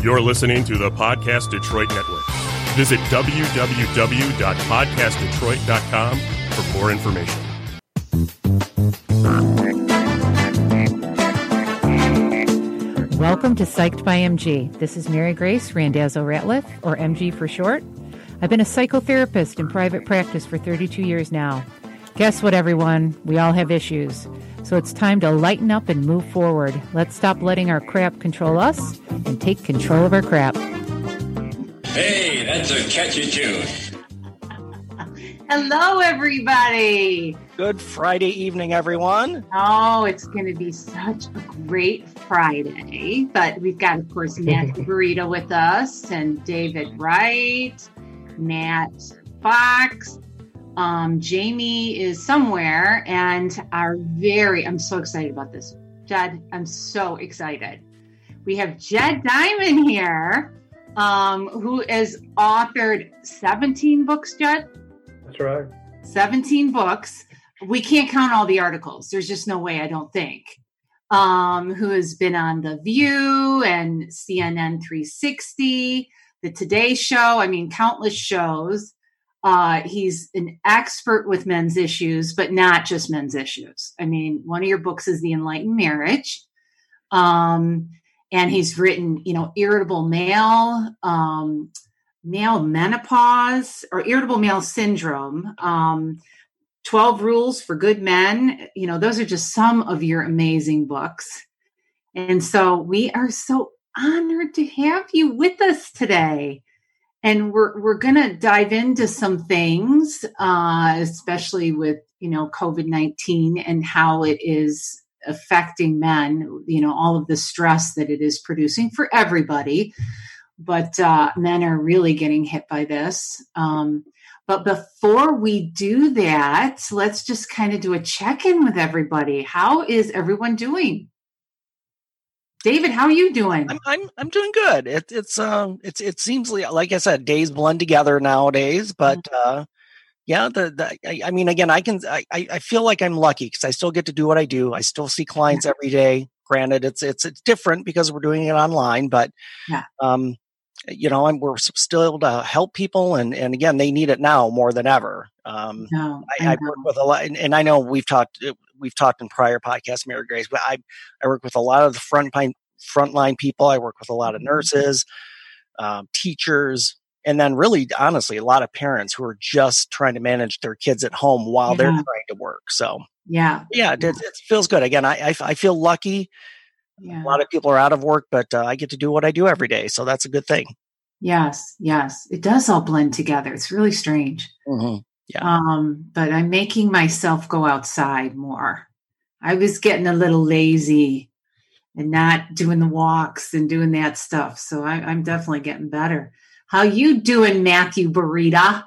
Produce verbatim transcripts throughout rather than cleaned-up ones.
You're listening to the Podcast Detroit Network. Visit w w w dot podcast detroit dot com for more information. Welcome to Psyched by M G. This is Mary Grace Randazzo-Ratliff, or M G for short. I've been a psychotherapist in private practice for thirty-two years now. Guess what, everyone? We all have issues. So it's time to lighten up and move forward. Let's stop letting our crap control us and take control of our crap. Hey, that's a catchy tune. Hello, everybody. Good Friday evening, everyone. Oh, it's going to be such a great Friday. But we've got, of course, Matthew Burrito with us and David Wright, Matt Fox. Um, Jamie is somewhere, and our very, I'm so excited about this. Jed, I'm so excited. We have Jed Diamond here, um, who has authored seventeen books, Jed? That's right. seventeen books. We can't count all the articles. There's just no way, I don't think. Um, who has been on The View and C N N three sixty, The Today Show, I mean, countless shows. Uh, he's an expert with men's issues, but not just men's issues. I mean, one of your books is The Enlightened Marriage. Um, and he's written, you know, Irritable Male, um, Male Menopause, or Irritable Male Syndrome, um, twelve Rules for Good Men. You know, those are just some of your amazing books. And so we are so honored to have you with us today. And we're we're going to dive into some things, uh, especially with, you know, COVID nineteen and how it is affecting men, you know, all of the stress that it is producing for everybody. But uh, men are really getting hit by this. Um, but before we do that, let's just kind of do a check-in with everybody. How is everyone doing? David, how are you doing? I'm I'm I'm doing good. It, it's um it's it seems like, like I said, days blend together nowadays. But uh, yeah, the, the I, I mean, again, I can I I feel like I'm lucky because I still get to do what I do. I still see clients every day. Granted, it's it's it's different because we're doing it online, but yeah. um, you know, I'm, we're still able to help people, and and again, they need it now more than ever. Um, no, I, I, I work with a lot, and, and I know we've talked we've talked in prior podcasts, Mary Grace, but I I work with a lot of the front frontline people. I work with a lot of nurses, um, teachers, and then really, honestly, a lot of parents who are just trying to manage their kids at home while yeah. they're trying to work. So yeah, yeah, it, it feels good. Again, I I, I feel lucky. Yeah. A lot of people are out of work, but uh, I get to do what I do every day. So that's a good thing. Yes. Yes. It does all blend together. It's really strange. Mm-hmm. Yeah. Um, but I'm making myself go outside more. I was getting a little lazy and not doing the walks and doing that stuff. So I, I'm definitely getting better. How you doing, Matthew Burrito?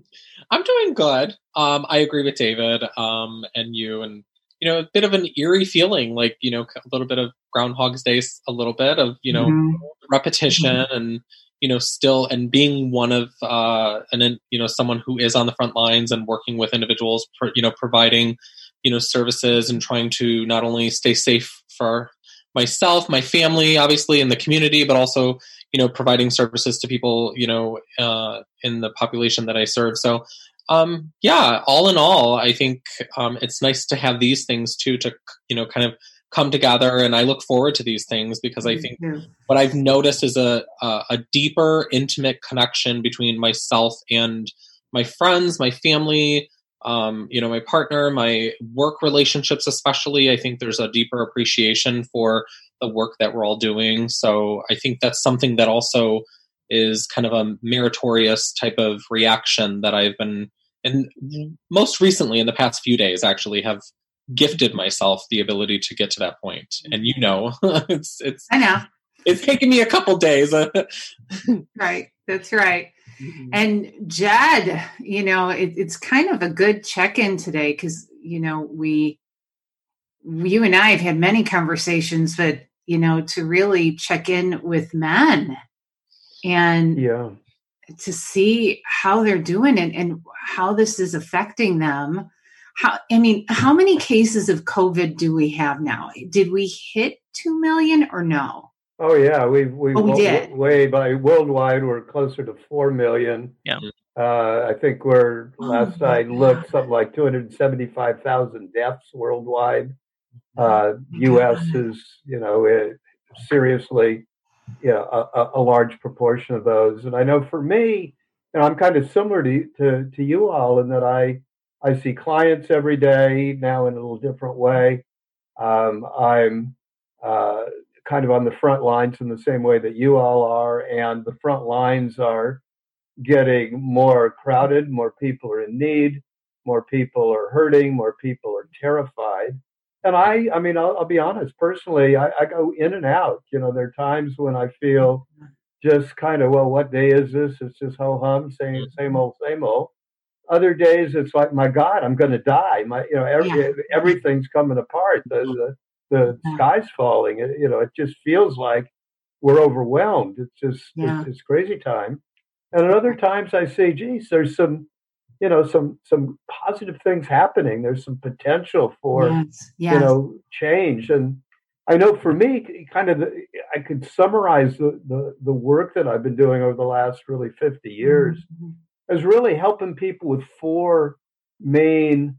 I'm doing good. Um, I agree with David um, and you, and you know, a bit of an eerie feeling, like, you know, a little bit of Groundhog's Day, a little bit of, you know, mm-hmm. repetition mm-hmm. and, you know, still, and being one of, uh, and then, you know, someone who is on the front lines and working with individuals, for, you know, providing, you know, services and trying to not only stay safe for myself, my family, obviously, in the community, but also, you know, providing services to people, you know, uh, in the population that I serve. So, Um, yeah, all in all, I think um, it's nice to have these things too, to, you know, kind of come together. And I look forward to these things because I think mm-hmm. what I've noticed is a, a, a deeper, intimate connection between myself and my friends, my family, um, you know, my partner, my work relationships, especially. I think there's a deeper appreciation for the work that we're all doing. So I think that's something that also is kind of a meritorious type of reaction that I've been, and most recently in the past few days, actually have gifted myself the ability to get to that point. And you know, it's it's I know it's taken me a couple days. Right, that's right. Mm-hmm. And Jed, you know, it, it's kind of a good check-in today because you know we, you and I have had many conversations, but you know, to really check in with men. And yeah. to see how they're doing and, and how this is affecting them. How, I mean, how many cases of COVID do we have now? Did we hit two million or no? Oh yeah, we we, oh, we w- did. way by worldwide we're closer to four million. Yeah. Uh, I think we're Oh, last my I looked God. something like two hundred seventy-five thousand deaths worldwide. Uh, U S is you know it, seriously you know a, a large proportion of those. And I know for me, you know, I'm kind of similar to to, to you all in that I I see clients every day now in a little different way. Um, I'm uh, kind of on the front lines in the same way that you all are, and the front lines are getting more crowded, more people are in need, more people are hurting, more people are terrified. And I, I mean, I'll, I'll be honest, personally, I, I go in and out. You know, there are times when I feel just kind of, well, what day is this? It's just ho hum, same, same old, same old. Other days, it's like, my God, I'm going to die. My, you know, every, Yeah. everything's coming apart. The, the, the sky's falling. It, you know, it just feels like we're overwhelmed. It's just, Yeah. it's, it's crazy time. And at other times, I say, geez, there's some, you know, some some positive things happening. There's some potential for, Yes. Yes. you know, change. And I know for me, kind of, the, I could summarize the, the the work that I've been doing over the last really fifty years Mhm. as really helping people with four main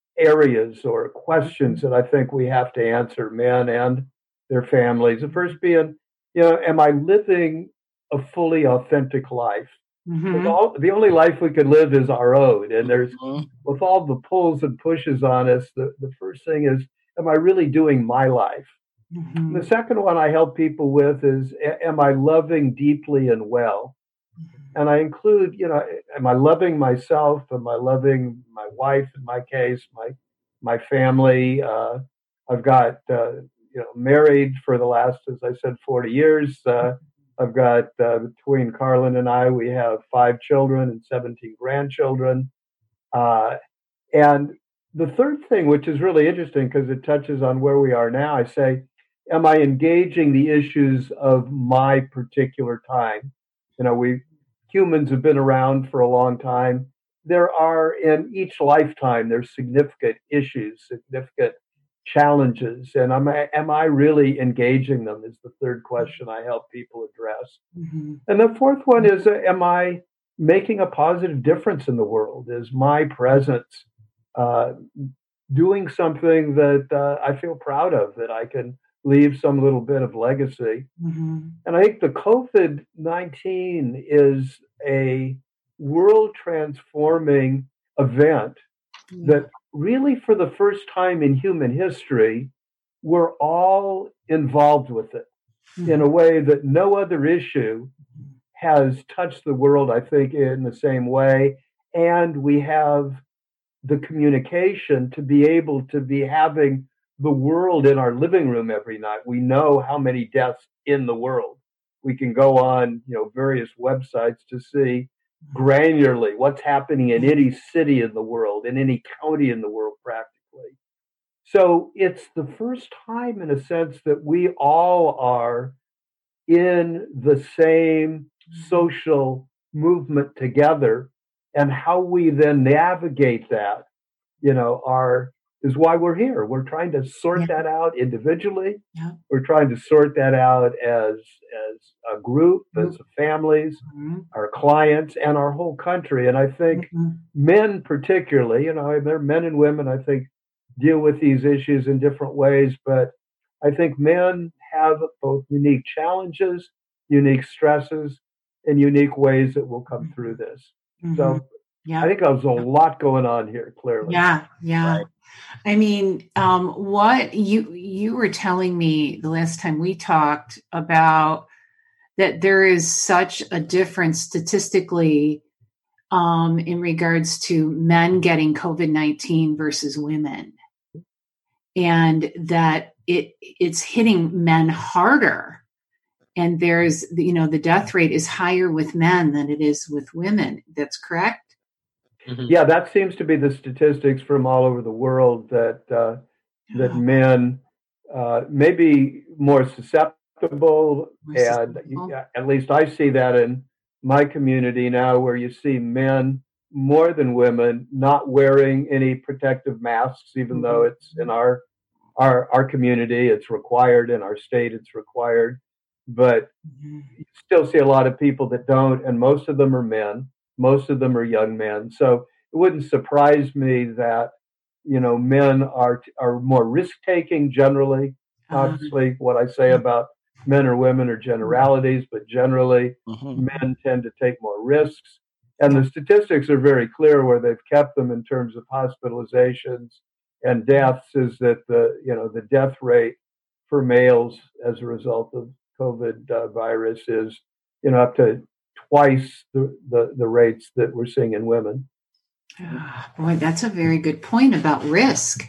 areas or questions that I think we have to answer, men and their families. The first being, you know, am I living a fully authentic life? Because Mhm. all the only life we can live is our own, and there's Mhm. with all the pulls and pushes on us. The the first thing is, am I really doing my life? And the Mhm. second one I help people with is, a- am I loving deeply and well? And I include, you know, am I loving myself? Am I loving my wife? In my case, my my family. Uh, I've got, uh, you know, married for the last, as I said, forty years. Uh, I've got uh, between Carlin and I, we have five children and seventeen grandchildren. Uh, and the third thing, which is really interesting because it touches on where we are now, I say, am I engaging the issues of my particular time? You know, we humans have been around for a long time. There are in each lifetime, there's significant issues, significant challenges. And am I, am I really engaging them is the third question I help people address. Mhm. And the fourth one is, uh, am I making a positive difference in the world? Is my presence uh, doing something that uh, I feel proud of, that I can leave some little bit of legacy? Mhm. And I think the COVID nineteen is a world transforming event that really, for the first time in human history, we're all involved with it in a way that no other issue has touched the world, I think, in the same way. And we have the communication to be able to be having the world in our living room every night. We know how many deaths in the world. We can go on, you know, various websites to see granularly what's happening in any city in the world, in any county in the world, practically. So it's the first time, in a sense, that we all are in the same social movement together, and how we then navigate that, you know, are is why we're here. We're trying to sort Yeah. that out individually. Yeah. We're trying to sort that out as as a group, as families, Mhm. our clients, and our whole country. And I think Mhm. men, particularly, you know, there are men and women, I think, deal with these issues in different ways, but I think men have both unique challenges, unique stresses, and unique ways that will come through this. Mhm. So Yeah. I think there's a lot going on here, clearly. Yeah, yeah. Right. I mean, um, what you you were telling me the last time we talked about that there is such a difference statistically um, in regards to men getting COVID nineteen versus women, and that it it's hitting men harder. And there's, you know, the death rate is higher with men than it is with women. That's correct? Mhm. Yeah, that seems to be the statistics from all over the world, that uh, that men uh, may be more susceptible, More and susceptible. uh, at least I see that in my community now, where you see men more than women not wearing any protective masks, even though it's in our our our community, it's required, in our state, it's required. but you still see a lot of people that don't, and most of them are men. Most of them are young men. So it wouldn't surprise me that, you know, men are are more risk-taking generally. Obviously, what I say about men or women are generalities, but generally, mm-hmm. men tend to take more risks. And the statistics are very clear where they've kept them in terms of hospitalizations and deaths, is that the, you know, the death rate for males as a result of COVID uh, virus is, you know, up to twice the, the, the rates that we're seeing in women. Oh, boy, that's a very good point about risk,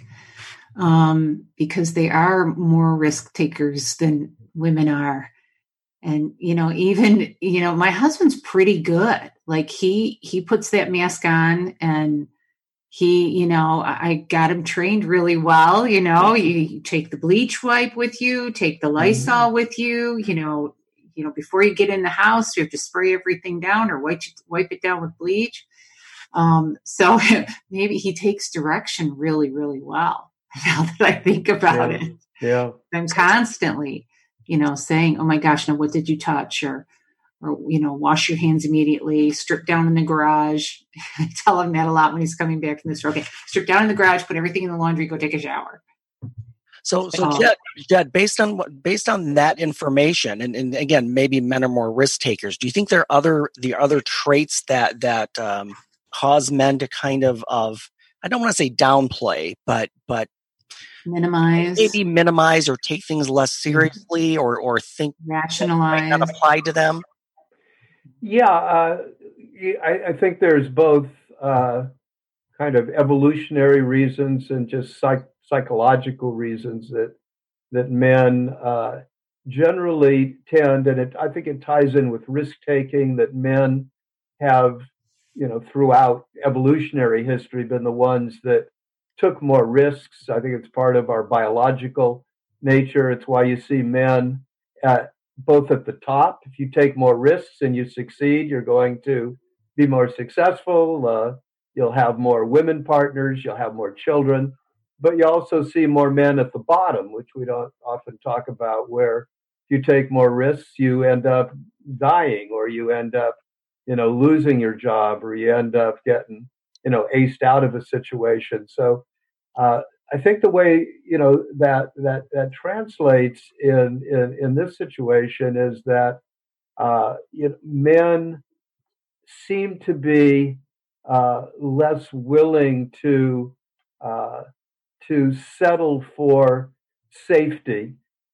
um, because they are more risk takers than women are. And, you know, even, you know, my husband's pretty good. Like he, he puts that mask on, and he, you know, I got him trained really well. You know, you, you take the bleach wipe with you, take the Lysol mm-hmm. with you, you know, you know, before you get in the house, you have to spray everything down or wipe, wipe it down with bleach. Um, so maybe he takes direction really, really well. Now that I think about yeah. it, yeah, I'm constantly, you know, saying, "Oh my gosh, now what did you touch?" Or, or you know, wash your hands immediately. Strip down in the garage. I tell him that a lot when he's coming back from the store. Okay, strip down in the garage. Put everything in the laundry. Go take a shower. So, so Jed, Jed, based on what, based on that information, and, and again, maybe men are more risk takers. Do you think there are other the other traits that that um, cause men to kind of of I don't want to say downplay, but but minimize, maybe minimize or take things less seriously, or or think rationalize, might not apply to them? Yeah, uh, I, I think there's both uh, kind of evolutionary reasons and just psych. psychological reasons that that men uh, generally tend, and it, I think it ties in with risk taking, that men have, you know, throughout evolutionary history been the ones that took more risks. I think it's part of our biological nature. It's why you see men at both at the top. If you take more risks and you succeed, you're going to be more successful. Uh, you'll have more women partners. You'll have more children. But you also see more men at the bottom, which we don't often talk about, where if you take more risks, you end up dying, or you end up, you know, losing your job, or you end up getting, you know, aced out of a situation. So uh, I think the way, you know, that that that translates in in, in this situation is that uh, you know, men seem to be uh, less willing to uh, to settle for safety.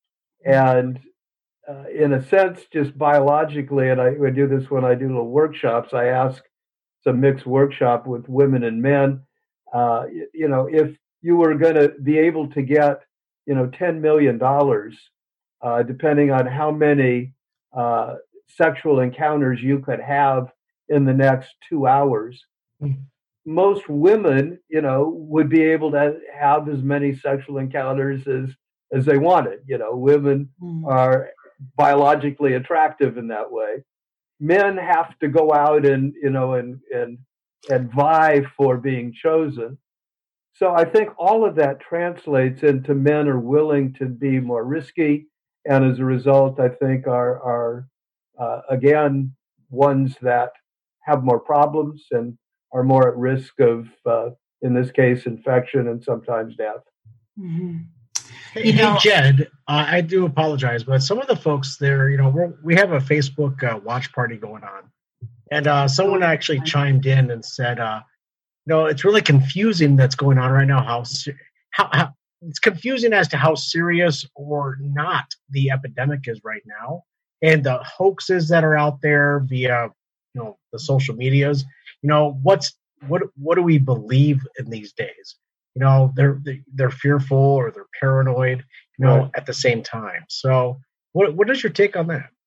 And uh, in a sense, just biologically, and I, I do this when I do little workshops, I ask, it's a mixed workshop with women and men, uh, you, you know, if you were going to be able to get, you know, ten million dollars, uh, depending on how many uh, sexual encounters you could have in the next two hours, mm-hmm. most women, you know, would be able to have as many sexual encounters as, as they wanted. You know, women mm. are biologically attractive in that way. Men have to go out and, you know, and, and, and vie for being chosen. So I think all of that translates into men are willing to be more risky. And as a result, I think are, are uh, again, ones that have more problems and are more at risk of, uh, in this case, infection and sometimes death. Mm-hmm. Hey, hey Jed, uh, I do apologize, but some of the folks there, you know, we're, we have a Facebook uh, watch party going on. And uh, someone actually chimed in and said, uh, you know, it's really confusing that's going on right now. How, how, how it's confusing as to how serious or not the epidemic is right now. And the hoaxes that are out there via, you know, the social medias. You know, what's what what do we believe in these days? You know, they're they're fearful or they're paranoid, you know, right. at the same time. So what what is your take on that?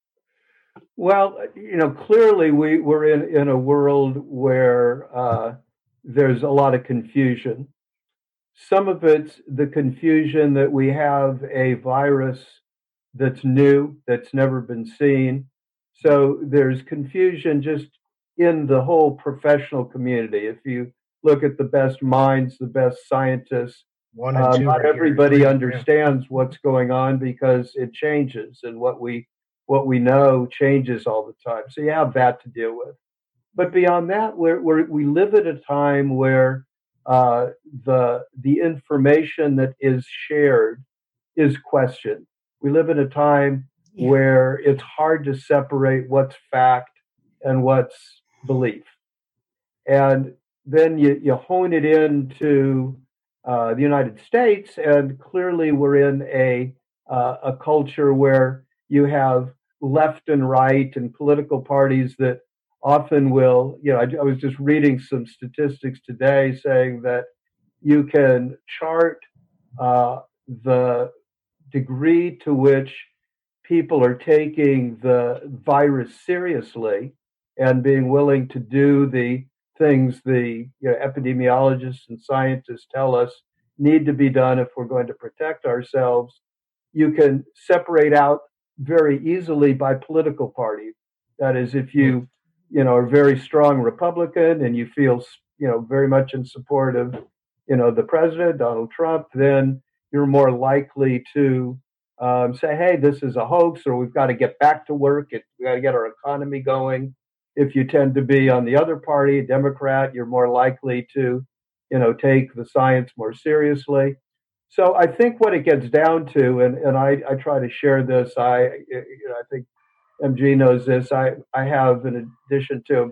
Well, you know, clearly we, we're in, in a world where uh, there's a lot of confusion. Some of it's the confusion that we have a virus that's new, that's never been seen. So there's confusion just in the whole professional community. If you look at the best minds, the best scientists, One and uh, two not right everybody here. understands yeah. what's going on because it changes. And what we what we know changes all the time. So you have that to deal with. But beyond that, we're, we're, we live at a time where uh, the the information that is shared is questioned. We live in a time yeah. where it's hard to separate what's fact and what's belief. And then you, you hone it into uh, the United States, and clearly we're in a uh, a culture where you have left and right and political parties that often will, you know, I, I was just reading some statistics today saying that you can chart uh, the degree to which people are taking the virus seriously and being willing to do the things the you know, epidemiologists and scientists tell us need to be done if we're going to protect ourselves. You can separate out very easily by political party. That is, if you, you know, are a very strong Republican and you feel, you know, very much in support of, you know, the president, Donald Trump, then you're more likely to um, say, hey, this is a hoax, or we've got to get back to work. It, we got to get our economy going. If you tend to be on the other party, Democrat, you're more likely to, you know, take the science more seriously. So I think what it gets down to, and, and I, I try to share this, I you know, I think M G knows this, I, I have, in addition to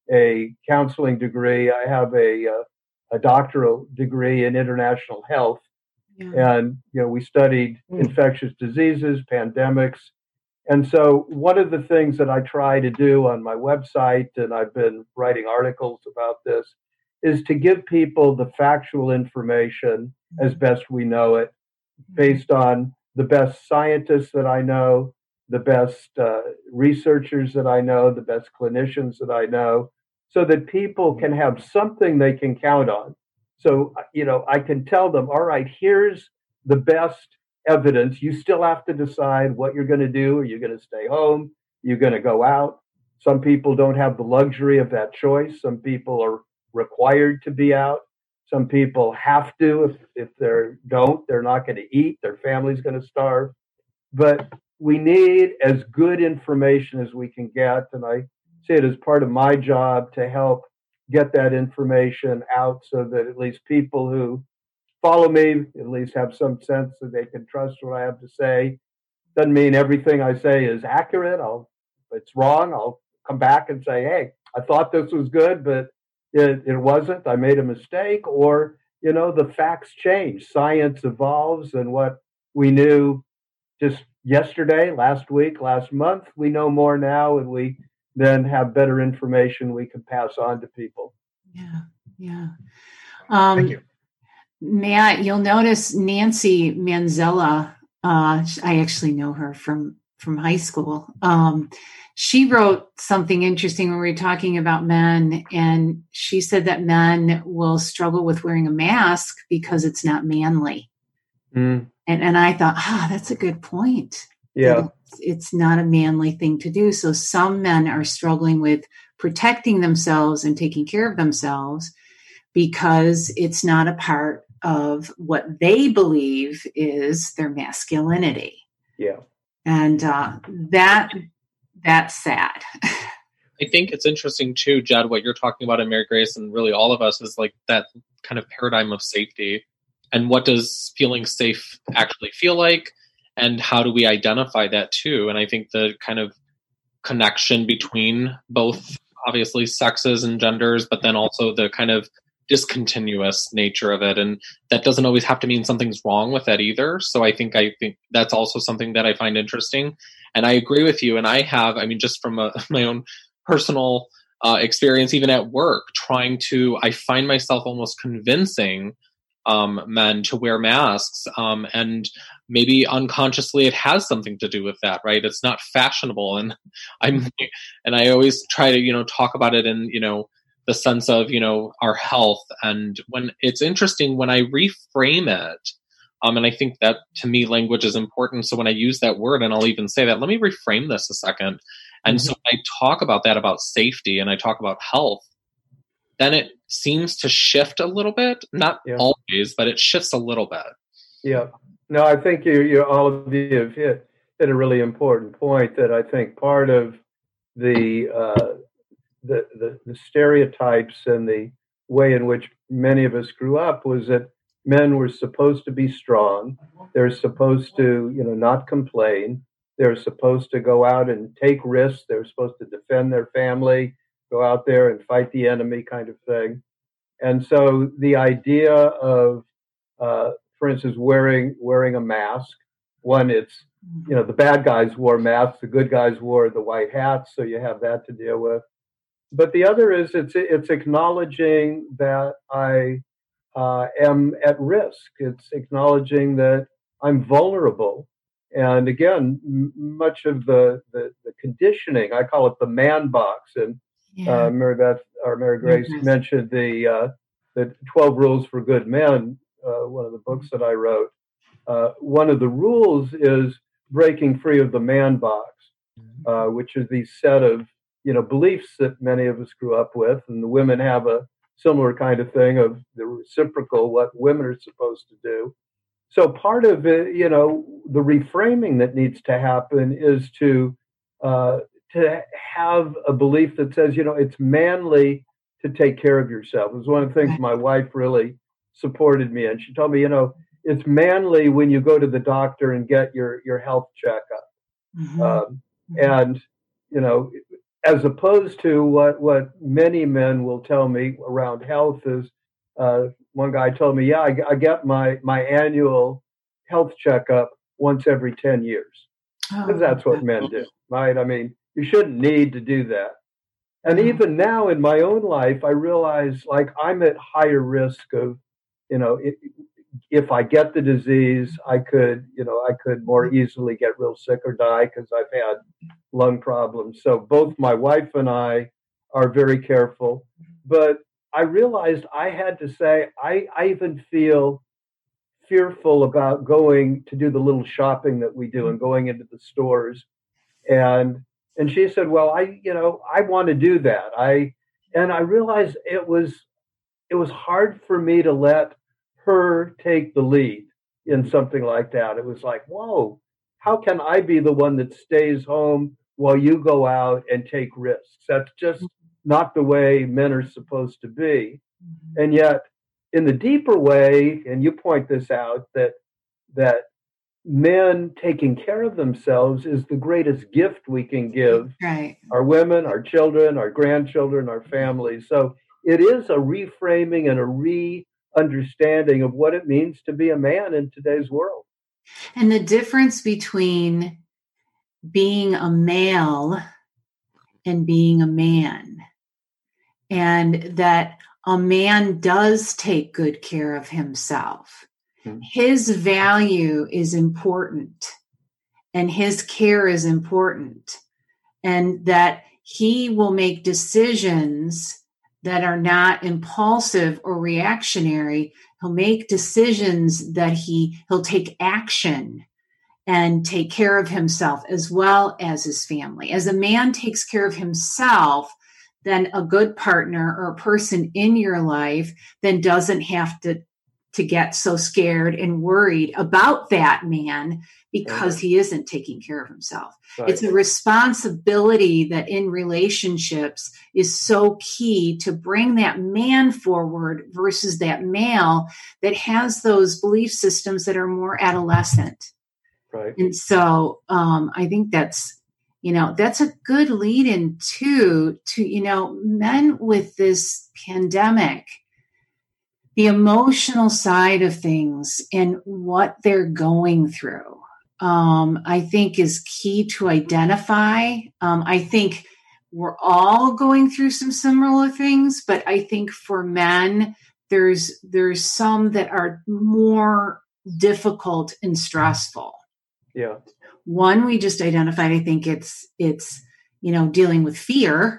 a counseling degree, I have a, a, a doctoral degree in international health. Yeah. And, you know, we studied mm. infectious diseases, pandemics. And so one of the things that I try to do on my website, and I've been writing articles about this, is to give people the factual information as best we know it, based on the best scientists that I know, the best uh, researchers that I know, the best clinicians that I know, so that people can have something they can count on. So, you know, I can tell them, all right, here's the best evidence. You still have to decide what you're going to do. Are you going to stay home? You're going to go out? Some people don't have the luxury of that choice. Some people are required to be out. Some people have to. If, if they don't, they're not going to eat. Their family's going to starve. But we need as good information as we can get. And I see it as part of my job to help get that information out so that at least people who follow me at least have some sense that they can trust what I have to say. Doesn't mean everything I say is accurate. I'll, if it's wrong, I'll come back and say, hey, I thought this was good, but it, it wasn't. I made a mistake. Or, you know, the facts change. Science evolves, and what we knew just yesterday, last week, last month, we know more now, and we then have better information we can pass on to people. Yeah, yeah. Um, Thank you. Matt, you'll notice Nancy Manzella, uh, I actually know her from, from high school. Um, she wrote something interesting when we were talking about men, and she said that men will struggle with wearing a mask because it's not manly. Mm. And and I thought, ah, that's a good point. Yeah. It's, it's not a manly thing to do. So some men are struggling with protecting themselves and taking care of themselves because it's not a part of what they believe is their masculinity. Yeah. And uh, that that's sad. I think it's interesting too, Jed, what you're talking about in Mary Grace, and really all of us, is like that kind of paradigm of safety. And what does feeling safe actually feel like? And how do we identify that too? And I think the kind of connection between both, obviously, sexes and genders, but then also the kind of discontinuous nature of it. And that doesn't always have to mean something's wrong with that either. So I think I think that's also something that I find interesting. And I agree with you. And I have, I mean, just from a, my own personal uh, experience, even at work, trying to, I find myself almost convincing Um, men to wear masks, um, and maybe unconsciously it has something to do with that, right? It's not fashionable, and I'm, and I always try to, you know, talk about it in, you know, the sense of, you know, our health. And when it's interesting when I reframe it, um, and I think that to me language is important. So when I use that word, and I'll even say that, let me reframe this a second. And mm-hmm. so when I talk about that, about safety, and I talk about health, then it seems to shift a little bit, not yeah. always, but it shifts a little bit. Yeah. No, I think you, you all of you have hit, hit a really important point that I think part of the uh, the, the the stereotypes and the way in which many of us grew up was that men were supposed to be strong. They're supposed to, you know, not complain. They're supposed to go out and take risks. They're supposed to defend their family, go out there and fight the enemy, kind of thing. And so the idea of, uh, for instance, wearing wearing a mask. One, it's, you know, the bad guys wore masks, the good guys wore the white hats, so you have that to deal with. But the other is it's it's acknowledging that I uh, am at risk. It's acknowledging that I'm vulnerable. And again, m- much of the, the the conditioning, I call it the man box. And yeah. uh, Mary Beth or Mary Grace mm-hmm. mentioned the uh, the twelve Rules for Good Men, uh, one of the books that I wrote. Uh, one of the rules is breaking free of the man box, uh, which is the set of, you know, beliefs that many of us grew up with, and the women have a similar kind of thing of the reciprocal, what women are supposed to do. So part of it, you know, the reframing that needs to happen is to uh, to have a belief that says, you know, it's manly to take care of yourself. It was one of the things my wife really supported me in. She told me, you know, it's manly when you go to the doctor and get your, your health checkup. Mm-hmm. Um, and, you know, as opposed to what, what many men will tell me around health is, uh, one guy told me, yeah, I, I get my, my annual health checkup once every ten years. Because oh, that's what men do, right? I mean, you shouldn't need to do that. And mm-hmm. even now in my own life, I realize, like, I'm at higher risk of, you know, it, if I get the disease, I could, you know, I could more easily get real sick or die because I've had lung problems. So both my wife and I are very careful. But I realized I had to say, I, I even feel fearful about going to do the little shopping that we do and going into the stores. And and she said, well, I, you know, I want to do that. I and I realized it was it was hard for me to let her take the lead in something like that. It was like, whoa, how can I be the one that stays home while you go out and take risks? That's just not the way men are supposed to be. Mm-hmm. And yet, in the deeper way, and you point this out, that that men taking care of themselves is the greatest gift we can give right. our women, our children, our grandchildren, our families. So it is a reframing and a re understanding of what it means to be a man in today's world. And the difference between being a male and being a man, and that a man does take good care of himself. Mm-hmm. His value is important and his care is important, and that he will make decisions that are not impulsive or reactionary. He'll make decisions that he, he'll take action and take care of himself as well as his family. As a man takes care of himself, then a good partner or a person in your life then doesn't have to, to get so scared and worried about that man because right. he isn't taking care of himself. Right. It's a responsibility that in relationships is so key to bring that man forward versus that male that has those belief systems that are more adolescent. Right. And so um, I think that's, you know, that's a good lead in too, to, you know, men with this pandemic, the emotional side of things and what they're going through, um, I think is key to identify. Um, I think we're all going through some similar things, but I think for men, there's there's some that are more difficult and stressful. Yeah. One we just identified. I think it's it's you know dealing with fear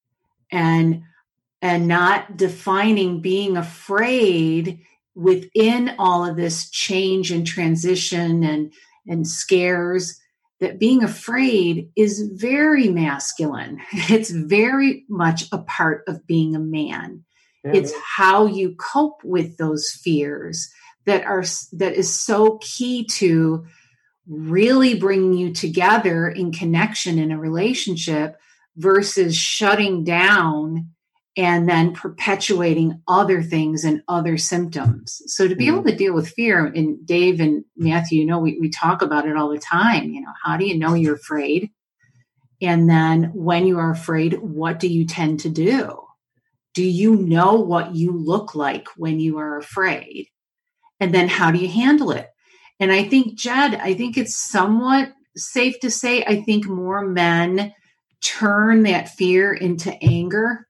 and. And not defining being afraid within all of this change and transition and, and scares, that being afraid is very masculine. It's very much a part of being a man. Yeah. It's how you cope with those fears that are that is so key to really bringing you together in connection in a relationship versus shutting down and then perpetuating other things and other symptoms. So to be mm-hmm. able to deal with fear, and Dave and Matthew, you know, we, we talk about it all the time. You know, how do you know you're afraid? And then when you are afraid, what do you tend to do? Do you know what you look like when you are afraid? And then how do you handle it? And I think, Jed, I think it's somewhat safe to say, I think more men turn that fear into anger.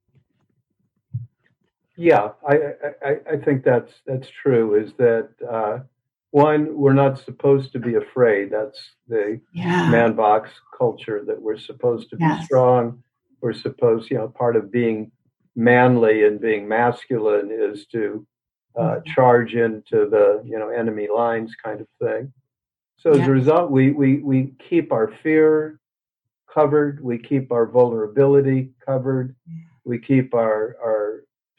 Yeah, I, I, I think that's that's true. Is that uh, one, we're not supposed to be afraid. That's the yeah. man box culture, that we're supposed to be yes. strong. We're supposed, you know, part of being manly and being masculine is to uh, mm-hmm. charge into the, you know, enemy lines kind of thing. So as yeah. a result, we, we, we keep our fear covered. We keep our vulnerability covered. We keep our, our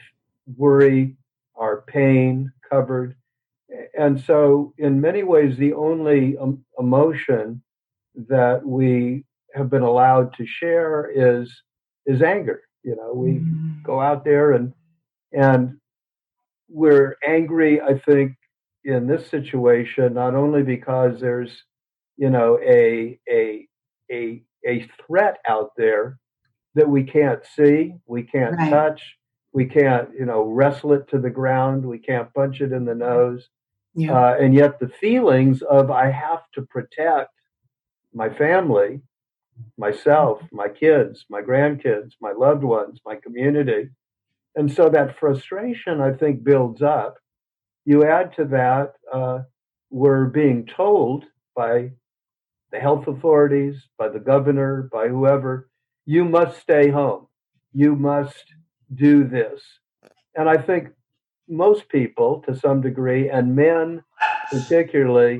worry, our pain covered. And so in many ways, the only um, emotion that we have been allowed to share is is anger. You know, we mm. go out there and and we're angry, I think, in this situation, not only because there's, you know, a a a a threat out there that we can't see, we can't right. touch, we can't, you know, wrestle it to the ground, we can't punch it in the nose. Yeah. Uh, and yet the feelings of I have to protect my family, myself, my kids, my grandkids, my loved ones, my community. And so that frustration, I think, builds up. You add to that, uh, we're being told by the health authorities, by the governor, by whoever, you must stay home. You must do this. And I think most people, to some degree, and men particularly,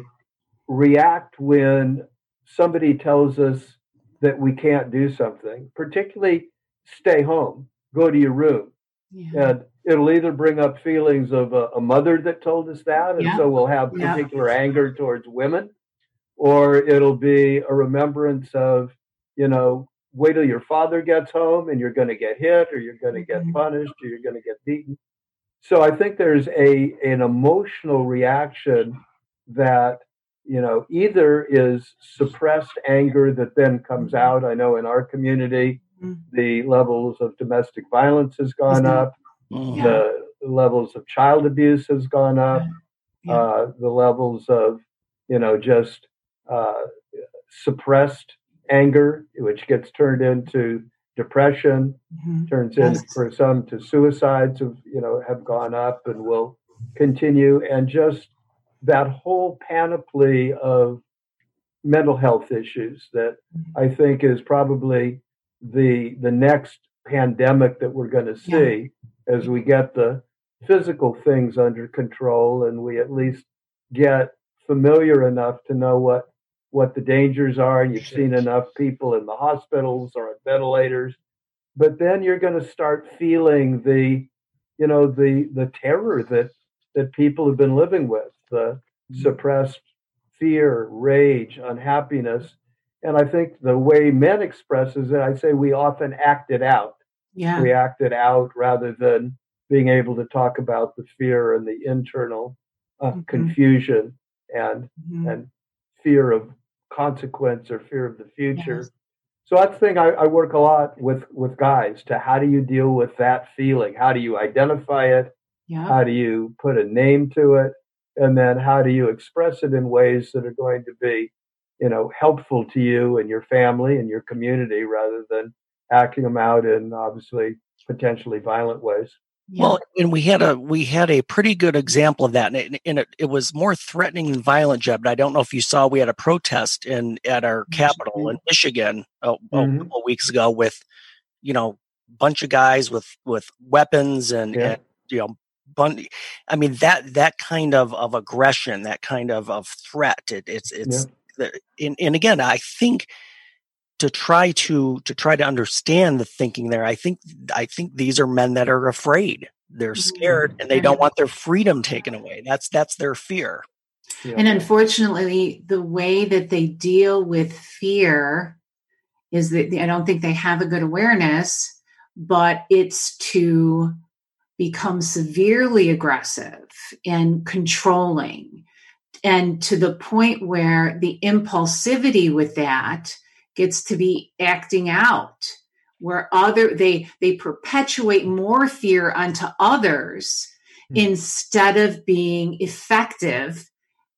react when somebody tells us that we can't do something, particularly stay home, go to your room. Yeah. And it'll either bring up feelings of a, a mother that told us that, and yeah. so we'll have yeah. particular anger towards women, or it'll be a remembrance of, you know, wait till your father gets home and you're going to get hit, or you're going to get mm-hmm. punished, or you're going to get beaten. So I think there's a an emotional reaction that, you know, either is suppressed anger that then comes out. I know in our community, mm-hmm. the levels of domestic violence has gone mm-hmm. up, yeah. the levels of child abuse has gone up, yeah. uh, the levels of, you know, just uh, suppressed anger, which gets turned into depression, mm-hmm. turns yes. in for some to suicides, have, you know, have gone up and will continue. And just that whole panoply of mental health issues that I think is probably the the next pandemic that we're going to see yeah. as we get the physical things under control and we at least get familiar enough to know what what the dangers are, and you've seen enough people in the hospitals or on ventilators. But then you're going to start feeling the, you know, the the terror that that people have been living with, the mm-hmm. suppressed fear, rage, unhappiness. And I think the way men expresses it, I say we often act it out. Yeah. We act it out rather than being able to talk about the fear and the internal uh, mm-hmm. confusion and mm-hmm. and fear of consequence or fear of the future. Yes. So that's the thing I, I work a lot with with guys to how do you deal with that feeling? How do you identify it? Yeah. How do you put a name to it? And then how do you express it in ways that are going to be, you know, helpful to you and your family and your community rather than acting them out in obviously potentially violent ways. Yeah. Well, and we had a we had a pretty good example of that, and it, and it, it was more threatening than violent, Jeb. But I don't know if you saw, we had a protest in at our capital in Michigan a, mm-hmm. a couple of weeks ago with, you know, a bunch of guys with with weapons and, yeah. and you know, bun- I mean that that kind of, of aggression, that kind of, of threat. It, it's it's yeah. and, and again, I think. To try to to try to understand the thinking there, I think I think these are men that are afraid. They're scared and they don't want their freedom taken away. That's that's their fear. Yeah. And unfortunately, the way that they deal with fear is that I don't think they have a good awareness, but it's to become severely aggressive and controlling, and to the point where the impulsivity with that gets to be acting out, where other they they perpetuate more fear onto others mm-hmm. instead of being effective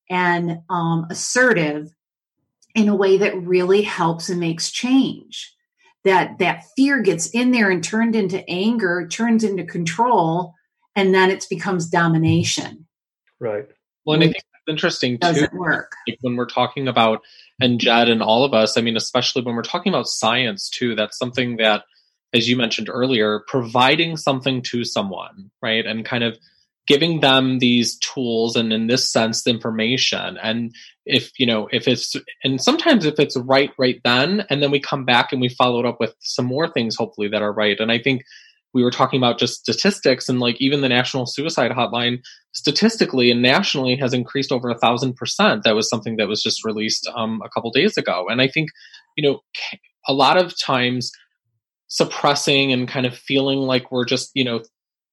and um, assertive in a way that really helps and makes change. That that fear gets in there and turned into anger, turns into control, and then it becomes domination. Right. Well, and I think it's interesting too. Doesn't work. Like when we're talking about, and Jed and all of us, I mean, especially when we're talking about science too, that's something that, as you mentioned earlier, providing something to someone, right? And kind of giving them these tools and, in this sense, the information. And if, you know, if it's, and sometimes if it's right, right then, and then we come back and we follow it up with some more things, hopefully, that are right. And I think we were talking about just statistics, and like even the National Suicide Hotline statistically and nationally has increased over a thousand percent. That was something that was just released um, a couple days ago. And I think, you know, a lot of times suppressing and kind of feeling like we're just, you know,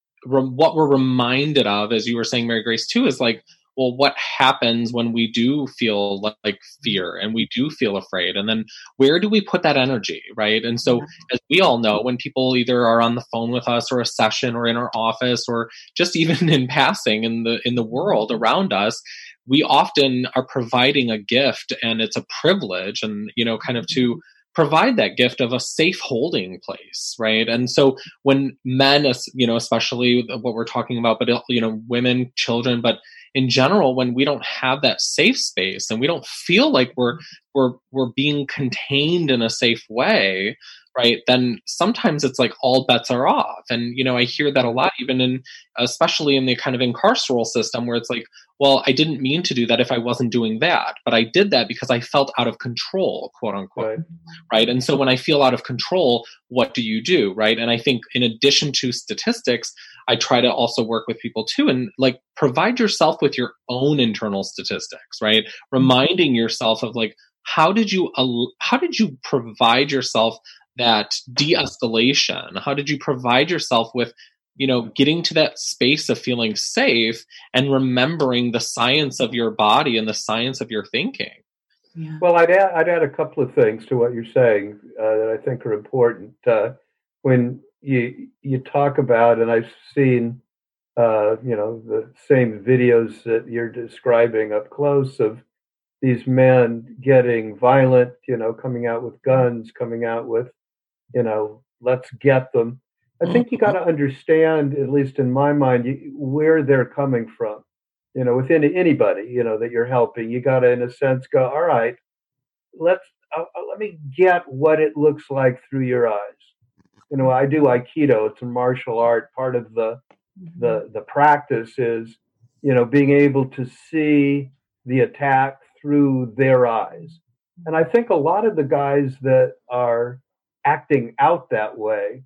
what we're reminded of, as you were saying, Mary Grace, too, is like, well, what happens when we do feel like fear and we do feel afraid? And then where do we put that energy, right? And so, as we all know, when people either are on the phone with us or a session or in our office or just even in passing in the in the world around us, we often are providing a gift, and it's a privilege, and, you know, kind of to provide that gift of a safe holding place, right? And so when men, you know, especially what we're talking about, but, you know, women, children, but in general, when we don't have that safe space and we don't feel like we're we're we're being contained in a safe way, right, then sometimes it's like all bets are off. And, you know, I hear that a lot, even in, especially in the kind of incarceral system, where it's like, well, I didn't mean to do that if I wasn't doing that, but I did that because I felt out of control, quote unquote, right? right? And so when I feel out of control, what do you do, right? And I think in addition to statistics, I try to also work with people too, and like provide yourself with your own internal statistics, right? Reminding yourself of like, how did you, how did you provide yourself that de-escalation? How did you provide yourself with, you know, getting to that space of feeling safe and remembering the science of your body and the science of your thinking? Yeah. Well, I'd add, I'd add a couple of things to what you're saying uh, that I think are important. Uh, when you you talk about, and I've seen, uh, you know, the same videos that you're describing up close of these men getting violent, you know, coming out with guns, coming out with, you know, let's get them. I think you got to understand, at least in my mind, you, where they're coming from. You know, within anybody, you know, that you're helping, you got to, in a sense, go, all right, let's uh, let me get what it looks like through your eyes. You know, I do Aikido; it's a martial art. Part of the the the practice is, you know, being able to see the attack through their eyes. And I think a lot of the guys that are acting out that way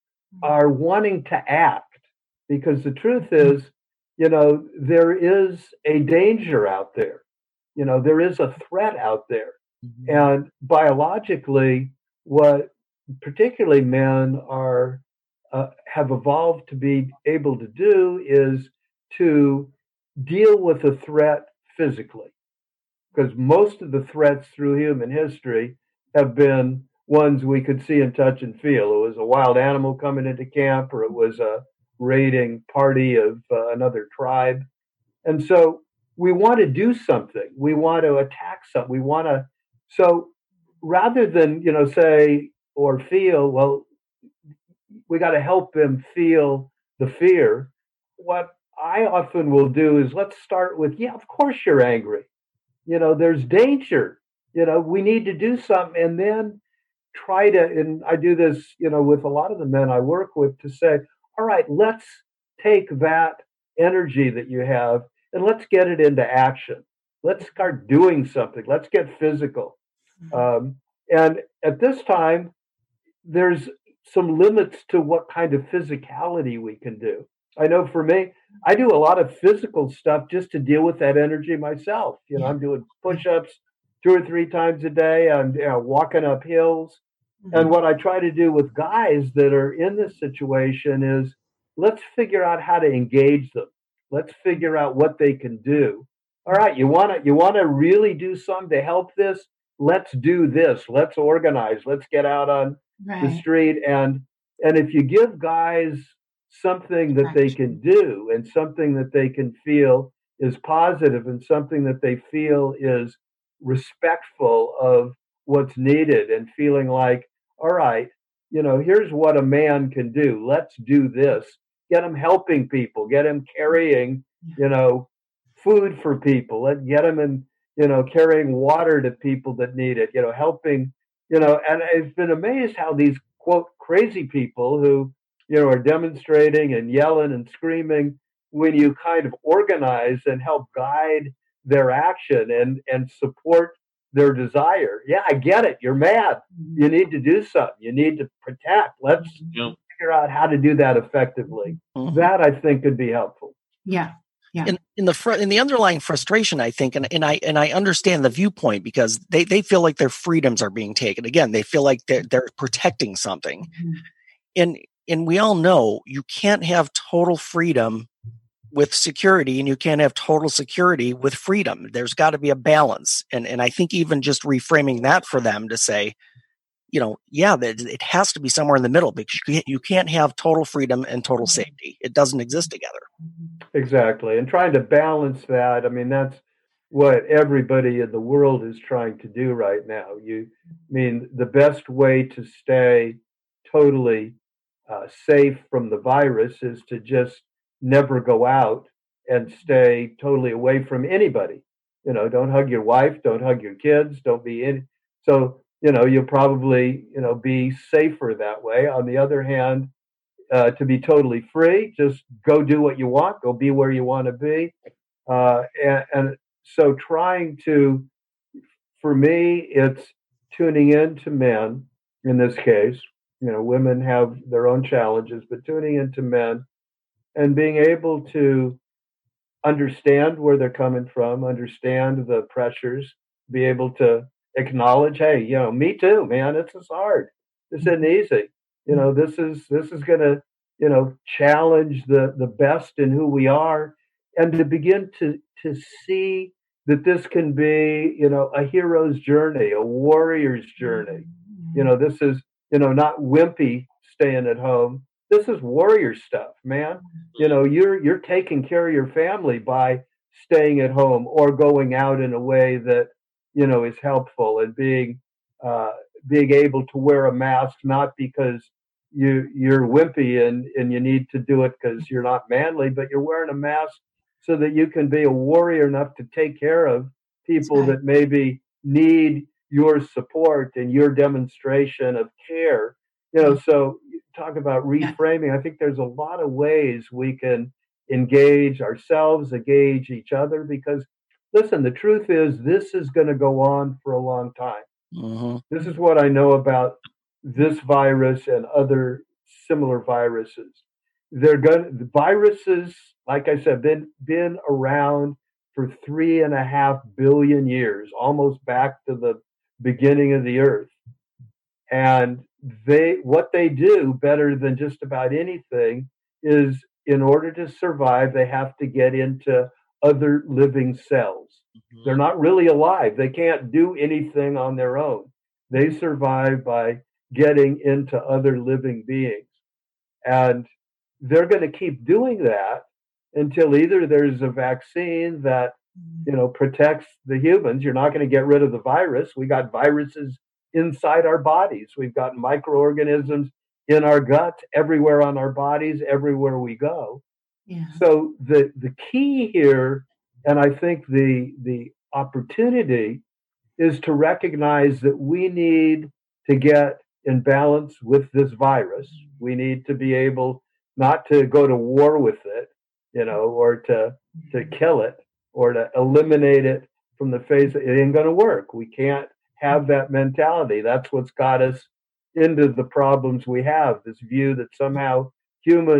are wanting to act, because the truth is, you know, there is a danger out there. You know, there is a threat out there. Mm-hmm. And biologically, what particularly men are uh, have evolved to be able to do is to deal with a threat physically. Because most of the threats through human history have been ones we could see and touch and feel. It was a wild animal coming into camp, or it was a raiding party of uh, another tribe. And so we want to do something. We want to attack something. We want to, so rather than, you know, say or feel, well, we got to help them feel the fear. What I often will do is let's start with, yeah, of course you're angry. You know, there's danger. You know, we need to do something, and then try to, and I do this, you know, with a lot of the men I work with, to say, all right, let's take that energy that you have and let's get it into action. Let's start doing something. Let's get physical. Um, and at this time, there's some limits to what kind of physicality we can do. I know for me, I do a lot of physical stuff just to deal with that energy myself. You know, Yeah. I'm doing push-ups two or three times a day. I'm you know, walking up hills. Mhm. And what I try to do with guys that are in this situation is let's figure out how to engage them. Let's figure out what they can do. All right, you want to you want to really do something to help this? Let's do this. Let's organize. Let's get out on the Right. street and and if you give guys something that they can do and something that they can feel is positive and something that they feel is respectful of what's needed and feeling like, all right, you know, here's what a man can do. Let's do this. Get him helping people, get him carrying, you know, food for people, let get him in, you know, carrying water to people that need it, you know, helping, you know, and I've been amazed how these quote crazy people who, you know, are demonstrating and yelling and screaming when you kind of organize and help guide their action and and support their desire. Yeah, I get it. You're mad. You need to do something. You need to protect. Let's Yeah. figure out how to do that effectively. Mhm. That I think could be helpful. Yeah. Yeah. in, in the fr- in the underlying frustration, I think, and, and I and I understand the viewpoint because they, they feel like their freedoms are being taken. Again, they feel like they're they're protecting something, Mhm. and and we all know you can't have total freedom with security, and you can't have total security with freedom. There's got to be a balance, and and I think even just reframing that for them to say, you know, yeah, that it has to be somewhere in the middle because you can't, you can't have total freedom and total safety. It doesn't exist together. Exactly. And trying to balance that, I mean, that's what everybody in the world is trying to do right now. You I mean, the best way to stay totally uh, safe from the virus is to just never go out and stay totally away from anybody. You know, don't hug your wife, don't hug your kids, don't be in. So, you know, you'll probably, you know, be safer that way. On the other hand, uh, to be totally free, just go do what you want, go be where you want to be. Uh, and, and so trying to, for me, it's tuning in to men in this case. You know, women have their own challenges, but tuning into men and being able to understand where they're coming from, understand the pressures, be able to acknowledge, hey, you know, me too, man, this is hard. This isn't easy. You know, this is this is gonna, you know, challenge the the best in who we are and to begin to to see that this can be, you know, a hero's journey, a warrior's journey. You know, this is, you know, not wimpy staying at home. This is warrior stuff, man. You know, you're you're taking care of your family by staying at home or going out in a way that, you know, is helpful and being uh, being able to wear a mask not because you you're wimpy and and you need to do it because you're not manly, but you're wearing a mask so that you can be a warrior enough to take care of people right. that maybe need your support and your demonstration of care. You know, so talk about reframing. I think there's a lot of ways we can engage ourselves, engage each other, because listen, the truth is this is going to go on for a long time. Mm-hmm. This is what I know about this virus and other similar viruses. They're going the viruses, like I said, been been around for three and a half billion years, almost back to the beginning of the earth. And they what they do better than just about anything is in order to survive, they have to get into other living cells. Mm-hmm. They're not really alive. They can't do anything on their own. They survive by getting into other living beings. And they're going to keep doing that until either there's a vaccine that, you know, protects the humans. You're not going to get rid of the virus. We got viruses inside our bodies. We've got microorganisms in our guts, everywhere on our bodies, everywhere we go. Yeah. So the the key here, and I think the the opportunity is to recognize that we need to get in balance with this virus. We need to be able not to go to war with it, you know, or to to kill it or to eliminate it from the face. It ain't going to work. We can't have that mentality. That's what's got us into the problems we have, this view that somehow humans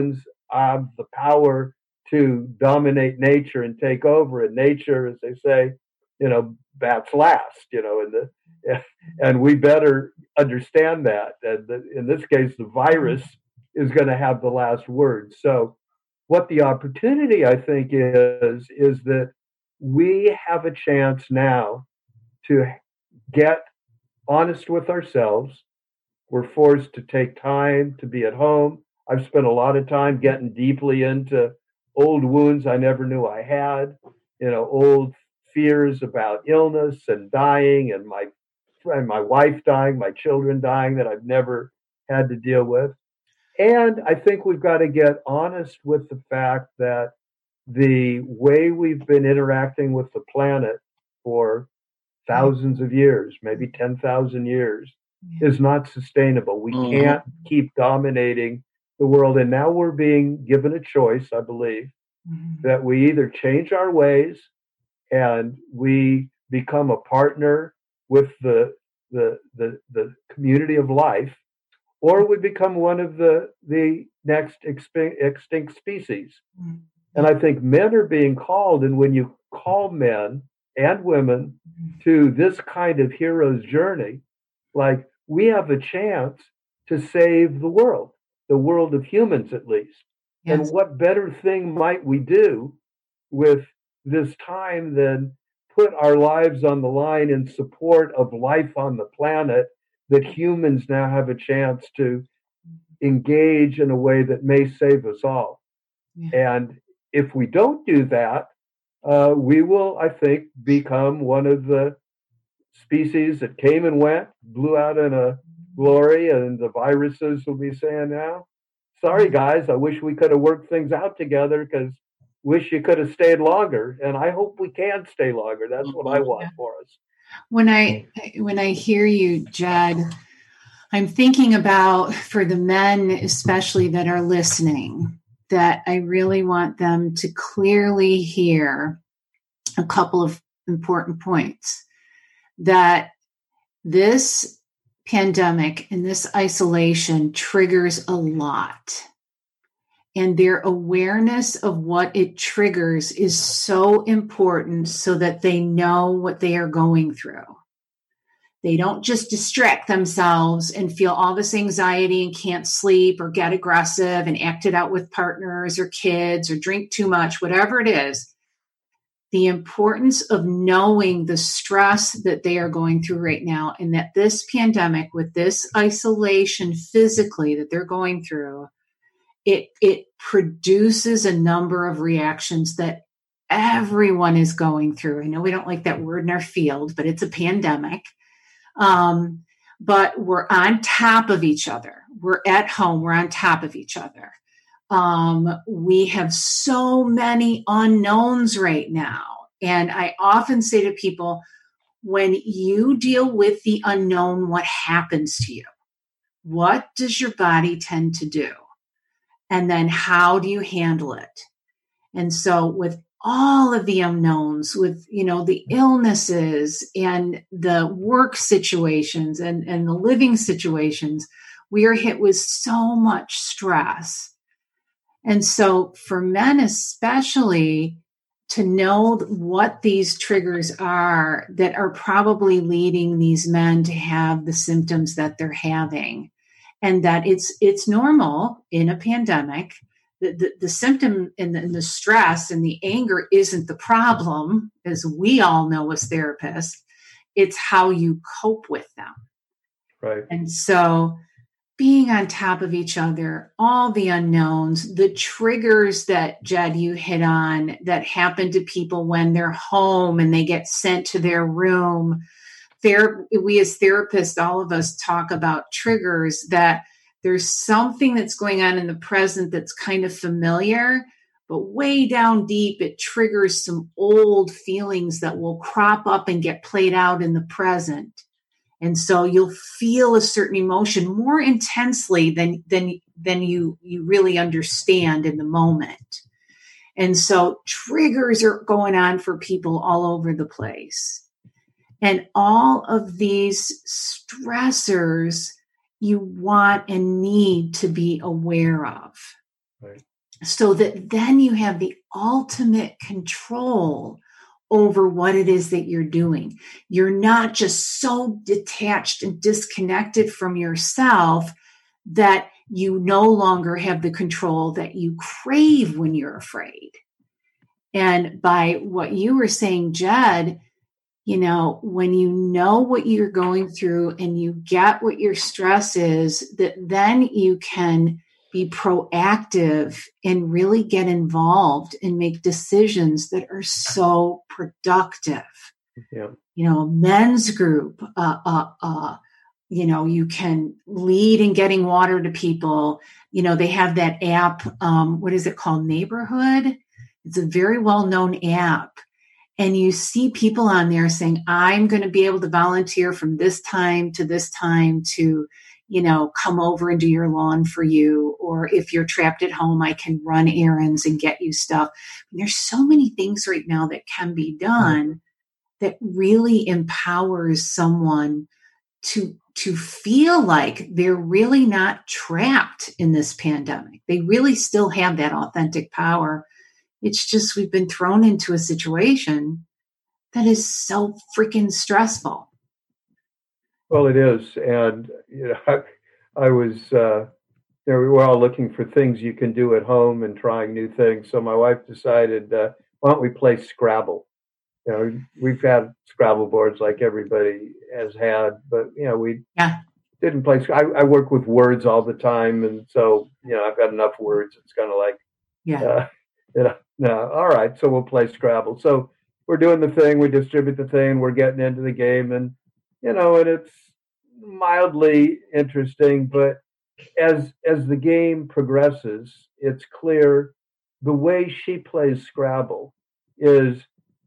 have the power to dominate nature and take over. And nature, as they say, you know, bats last, you know, and the, and we better understand that. And the, in this case, the virus is going to have the last word. So what the opportunity, I think, is, is that we have a chance now to get honest with ourselves. We're forced to take time to be at home. I've spent a lot of time getting deeply into old wounds I never knew I had, you know, old fears about illness and dying, and my and my wife dying, my children dying that I've never had to deal with. And I think we've got to get honest with the fact that the way we've been interacting with the planet for thousands of years, maybe ten thousand years, is not sustainable. We mm-hmm. can't keep dominating the world. And now we're being given a choice, I believe, mm-hmm. that we either change our ways and we become a partner with the the the, the community of life, or we become one of the the next exp- extinct species. Mm-hmm. And I think men are being called, and when you call men and women to this kind of hero's journey, like, we have a chance to save the world, the world of humans at least. Yes. And what better thing might we do with this time than put our lives on the line in support of life on the planet, that humans now have a chance to engage in a way that may save us all. Yeah. And if we don't do that, uh, we will, I think, become one of the species that came and went, blew out in a glory, and the viruses will be saying now, sorry, guys, I wish we could have worked things out together, because wish you could have stayed longer. And I hope we can stay longer. That's what I want for us. When I when I hear you, Jed, I'm thinking about, for the men especially that are listening, that I really want them to clearly hear a couple of important points. That this pandemic and this isolation triggers a lot. And their awareness of what it triggers is so important, so that they know what they are going through. They don't just distract themselves and feel all this anxiety and can't sleep or get aggressive and act it out with partners or kids or drink too much, whatever it is. The importance of knowing the stress that they are going through right now, and that this pandemic, with this isolation physically that they're going through, it it produces a number of reactions that everyone is going through. I know we don't like that word in our field, but it's a pandemic. Um, but we're on top of each other. We're at home. We're on top of each other. Um, we have so many unknowns right now. And I often say to people, when you deal with the unknown, what happens to you? What does your body tend to do? And then how do you handle it? And so with all of the unknowns, with, you know, the illnesses and the work situations and, and the living situations, we are hit with so much stress. And so for men especially, to know what these triggers are that are probably leading these men to have the symptoms that they're having, and that it's it's normal in a pandemic. The, the, the symptom and the, and the stress and the anger isn't the problem, as we all know as therapists. It's how you cope with them. Right. And so being on top of each other, all the unknowns, the triggers that, Jed, you hit on that happen to people when they're home and they get sent to their room. Ther- we as therapists, all of us talk about triggers, that there's something that's going on in the present that's kind of familiar, but way down deep, it triggers some old feelings that will crop up and get played out in the present. And so you'll feel a certain emotion more intensely than, than, than you, you really understand in the moment. And so triggers are going on for people all over the place. And all of these stressors you want and need to be aware of. Right. so that then you have the ultimate control over what it is that you're doing. You're not just so detached and disconnected from yourself that you no longer have the control that you crave when you're afraid. And by what you were saying, Jed, you know, when you know what you're going through and you get what your stress is, that then you can be proactive and really get involved and make decisions that are so productive. Yeah. You know, a men's group, uh, uh, uh, you know, you can lead in getting water to people. You know, they have that app. Um, what is it called? Neighborhood. It's a very well-known app. And you see people on there saying, I'm going to be able to volunteer from this time to this time to, you know, come over and do your lawn for you. Or if you're trapped at home, I can run errands and get you stuff. And there's so many things right now that can be done that really empowers someone to, to feel like they're really not trapped in this pandemic. They really still have that authentic power. It's just we've been thrown into a situation that is so freaking stressful. Well, it is. And, you know, I, I was, uh, you know, we were all looking for things you can do at home and trying new things. So my wife decided, uh, why don't we play Scrabble? You know, we've had Scrabble boards like everybody has had, but, you know, we yeah. didn't play. I, I work with words all the time. And so, you know, I've got enough words. It's kind of like, yeah. uh, you know, no, all right. So we'll play Scrabble. So we're doing the thing. We distribute the thing. We're getting into the game, and you know, and it's mildly interesting. But as as the game progresses, it's clear the way she plays Scrabble is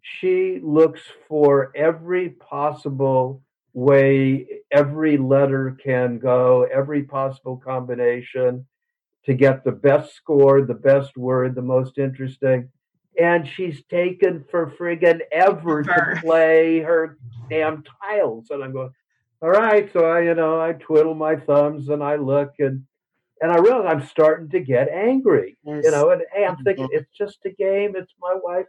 she looks for every possible way every letter can go, every possible combination, to get the best score, the best word, the most interesting. And she's taken for friggin' ever to play her damn tiles. And I'm going, all right. So I, you know, I twiddle my thumbs and I look and, and I realize I'm starting to get angry, yes. you know, and hey, I'm thinking it's just a game. It's my wife.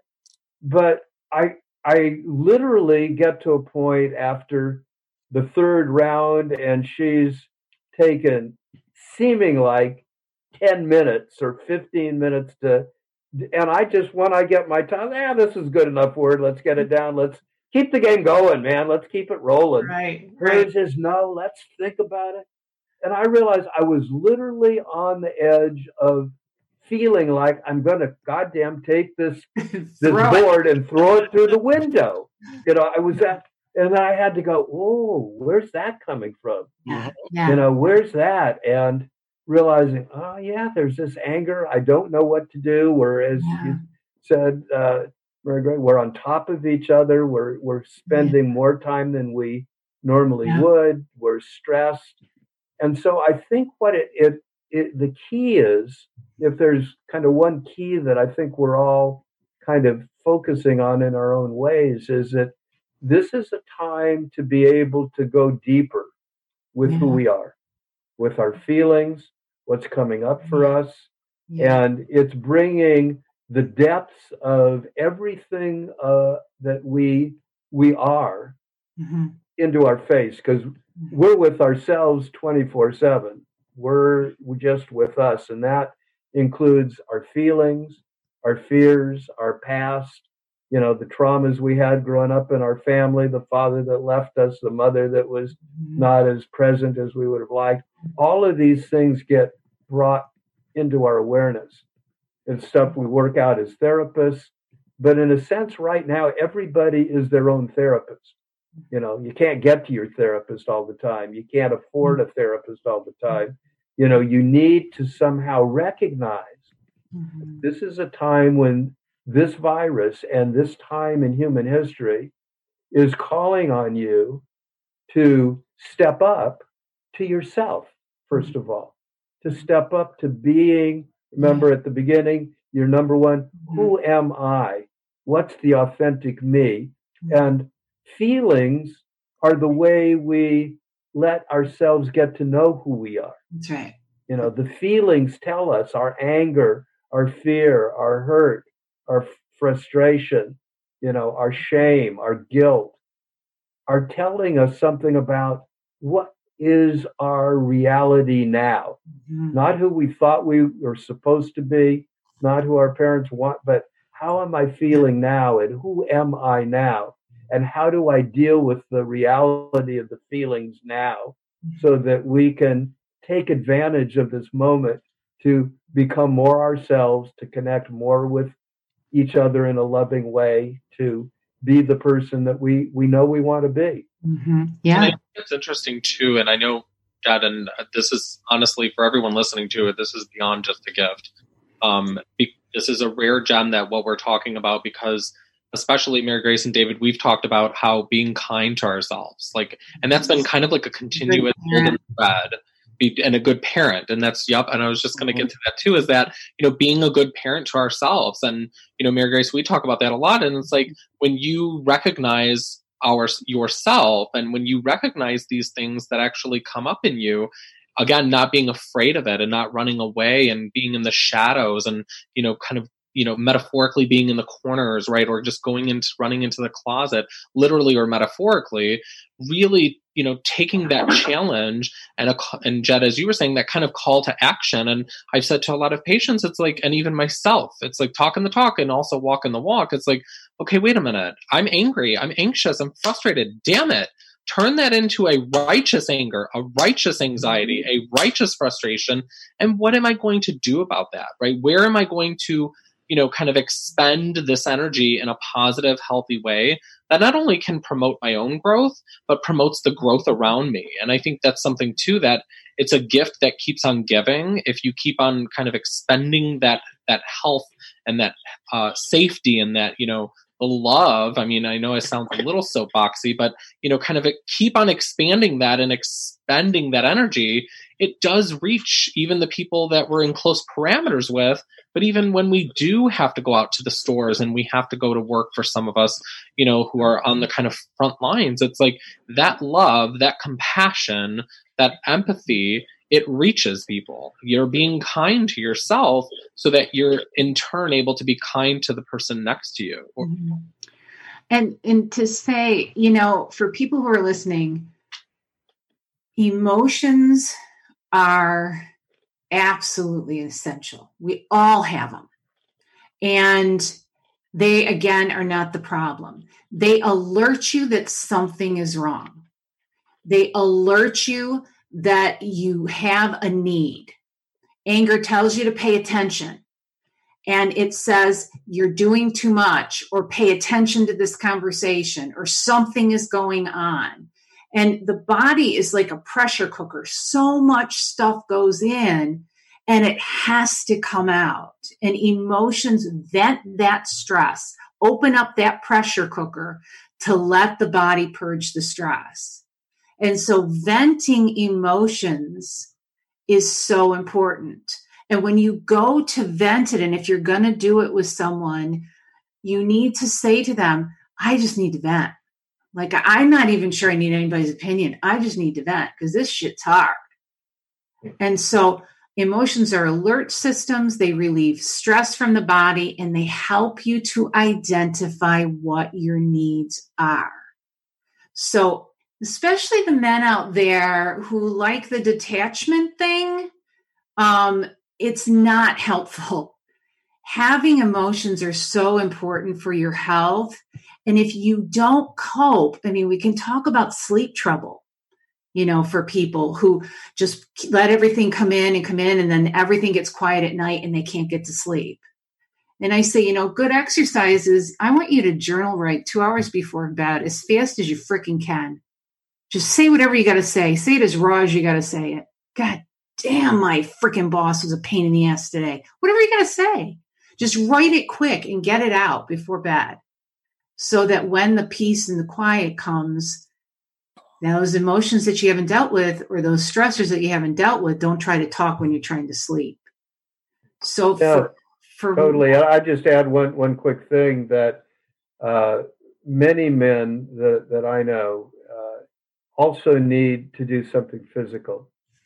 But I, I literally get to a point after the third round and she's taken seeming like ten minutes or fifteen minutes to, and I just, when I get my time, yeah, this is good enough word. Let's get it down. Let's keep the game going, man. Let's keep it rolling. Right. Hers right. is no, let's think about it. And I realized I was literally on the edge of feeling like I'm going to goddamn take this, this board and throw it through the window. You know, I was at, and I had to go, oh, where's that coming from? Yeah. Yeah. You know, where's that? And realizing, oh, yeah, there's this anger. I don't know what to do. We're, as yeah. you said, uh, we're on top of each other. We're we're spending yeah. more time than we normally yeah. would. We're stressed. And so I think what it, it, it, the key is, if there's kind of one key that I think we're all kind of focusing on in our own ways, is that this is a time to be able to go deeper with yeah. who we are, with our feelings, what's coming up for yeah. us. Yeah. And it's bringing the depths of everything uh, that we we are mm-hmm. into our face, because we're with ourselves twenty-four seven. We're just with us, and that includes our feelings, our fears, our past, you know, the traumas we had growing up in our family, the father that left us, the mother that was not as present as we would have liked. All of these things get brought into our awareness. It's stuff we work out as therapists. But in a sense, right now, everybody is their own therapist. You know, you can't get to your therapist all the time. You can't afford a therapist all the time. You know, you need to somehow recognize mm-hmm. this is a time when this virus and this time in human history is calling on you to step up to yourself, first of all, to step up to being, remember at the beginning, your number one, who am I? What's the authentic me? And feelings are the way we let ourselves get to know who we are. That's right. You know, the feelings tell us, our anger, our fear, our hurt, our frustration, you know, our shame, our guilt, are telling us something about what is our reality now. Mm-hmm. Not who we thought we were supposed to be, not who our parents want, but how am I feeling now and who am I now? And how do I deal with the reality of the feelings now so that we can take advantage of this moment to become more ourselves, to connect more with each other in a loving way, to be the person that we, we know we want to be. Mm-hmm. Yeah. And I think it's interesting too. And I know, Jed, and this is honestly for everyone listening to it, this is beyond just a gift. Um, this is a rare gem that what we're talking about, because especially Mary Grace and David, we've talked about how being kind to ourselves, like, and that's been kind of like a continuous thread, and a good parent. And that's, yep. And I was just going to get to that too, is that, you know, being a good parent to ourselves. And, you know, Mary Grace, we talk about that a lot. And it's like, when you recognize our, yourself, and when you recognize these things that actually come up in you, again, not being afraid of it and not running away and being in the shadows and, you know, kind of, you know, metaphorically being in the corners, right? Or just going into, running into the closet, literally or metaphorically, really, you know, taking that challenge and, a, and Jed, as you were saying, that kind of call to action. And I've said to a lot of patients, it's like, and even myself, it's like talking the talk and also walking the walk. It's like, okay, wait a minute. I'm angry. I'm anxious. I'm frustrated. Damn it. Turn that into a righteous anger, a righteous anxiety, a righteous frustration. And what am I going to do about that, right? Where am I going to, you know, kind of expend this energy in a positive, healthy way that not only can promote my own growth, but promotes the growth around me. And I think that's something too, that it's a gift that keeps on giving. If you keep on kind of expending that, that health and that uh, safety and that, you know, the love, I mean, I know it sounds a little soapboxy, but, you know, kind of keep on expanding that and expending that energy, it does reach even the people that we're in close parameters with. But even when we do have to go out to the stores and we have to go to work, for some of us, you know, who are on the kind of front lines, it's like that love, that compassion, that empathy, it reaches people. You're being kind to yourself so that you're in turn able to be kind to the person next to you. Mm-hmm. And and to say, you know, for people who are listening, emotions are absolutely essential. We all have them. And they, again, are not the problem. They alert you that something is wrong. They alert you that you have a need. Anger tells you to pay attention. And it says you're doing too much, or pay attention to this conversation, or something is going on. And the body is like a pressure cooker. So much stuff goes in and it has to come out. And emotions vent that stress, open up that pressure cooker to let the body purge the stress. And so venting emotions is so important. And when you go to vent it, and if you're going to do it with someone, you need to say to them, I just need to vent. Like, I'm not even sure I need anybody's opinion. I just need to vent because this shit's hard. And so emotions are alert systems. They relieve stress from the body, and they help you to identify what your needs are. So especially the men out there who like the detachment thing, um, it's not helpful. Having emotions are so important for your health. And if you don't cope, I mean, we can talk about sleep trouble, you know, for people who just let everything come in and come in, and then everything gets quiet at night and they can't get to sleep. And I say, you know, good exercise is, I want you to journal write two hours before bed as fast as you freaking can. Just say whatever you got to say. Say it as raw as you got to say it. God damn, my freaking boss was a pain in the ass today. Whatever you got to say. Just write it quick and get it out before bed, so that when the peace and the quiet comes, those emotions that you haven't dealt with, or those stressors that you haven't dealt with, don't try to talk when you're trying to sleep. So yeah, for, for totally. I just add one, one quick thing that uh, many men that, that I know uh, also need to do something physical.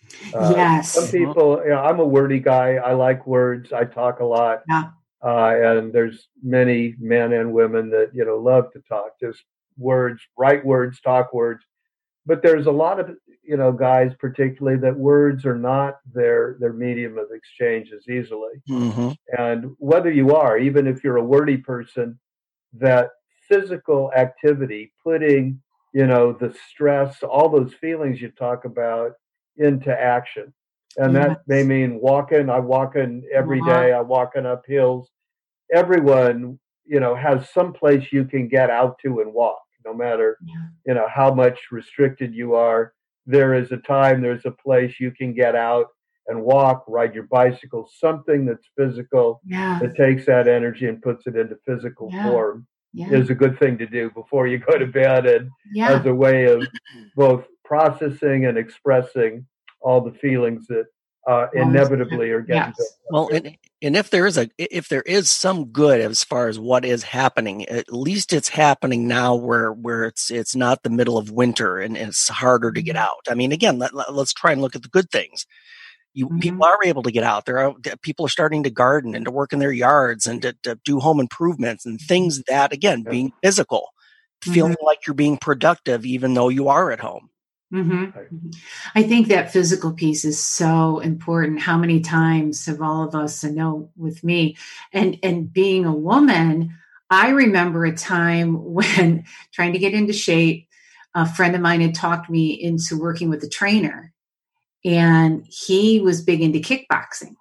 Uh, yes. Some people, you know, I'm a wordy guy. I like words. I talk a lot. Yeah. Uh, and there's many men and women that, you know, love to talk, just words, write words, talk words. But there's a lot of, you know, guys particularly that words are not their their medium of exchange as easily. Mm-hmm. And whether you are, even if you're a wordy person, that physical activity, putting, you know, the stress, all those feelings you talk about into action. And Yes. that may mean walking. I walking every Uh-huh. day. I walking up hills. Everyone, you know, has some place you can get out to and walk, no matter, Yeah. you know, how much restricted you are. There is a time, there's a place you can get out and walk, ride your bicycle, something that's physical Yeah. that takes that energy and puts it into physical Yeah. form Yeah. is a good thing to do before you go to bed, and Yeah. as a way of both processing and expressing all the feelings that uh, inevitably are getting Yes. built up. Well, and, and if there is a if there is some good as far as what is happening, at least it's happening now where where it's it's not the middle of winter and it's harder to get out. I mean, again, let, let, let's try and look at the good things. You Mhm. people are able to get out. There are people are starting to garden and to work in their yards and to, to do home improvements and things that, again, Yeah. being physical, feeling like you're being productive even though you are at home. Mm-hmm. I think that physical piece is so important. How many times have all of us, I know with me, and and being a woman, I remember a time when trying to get into shape, a friend of mine had talked me into working with a trainer, and he was big into kickboxing.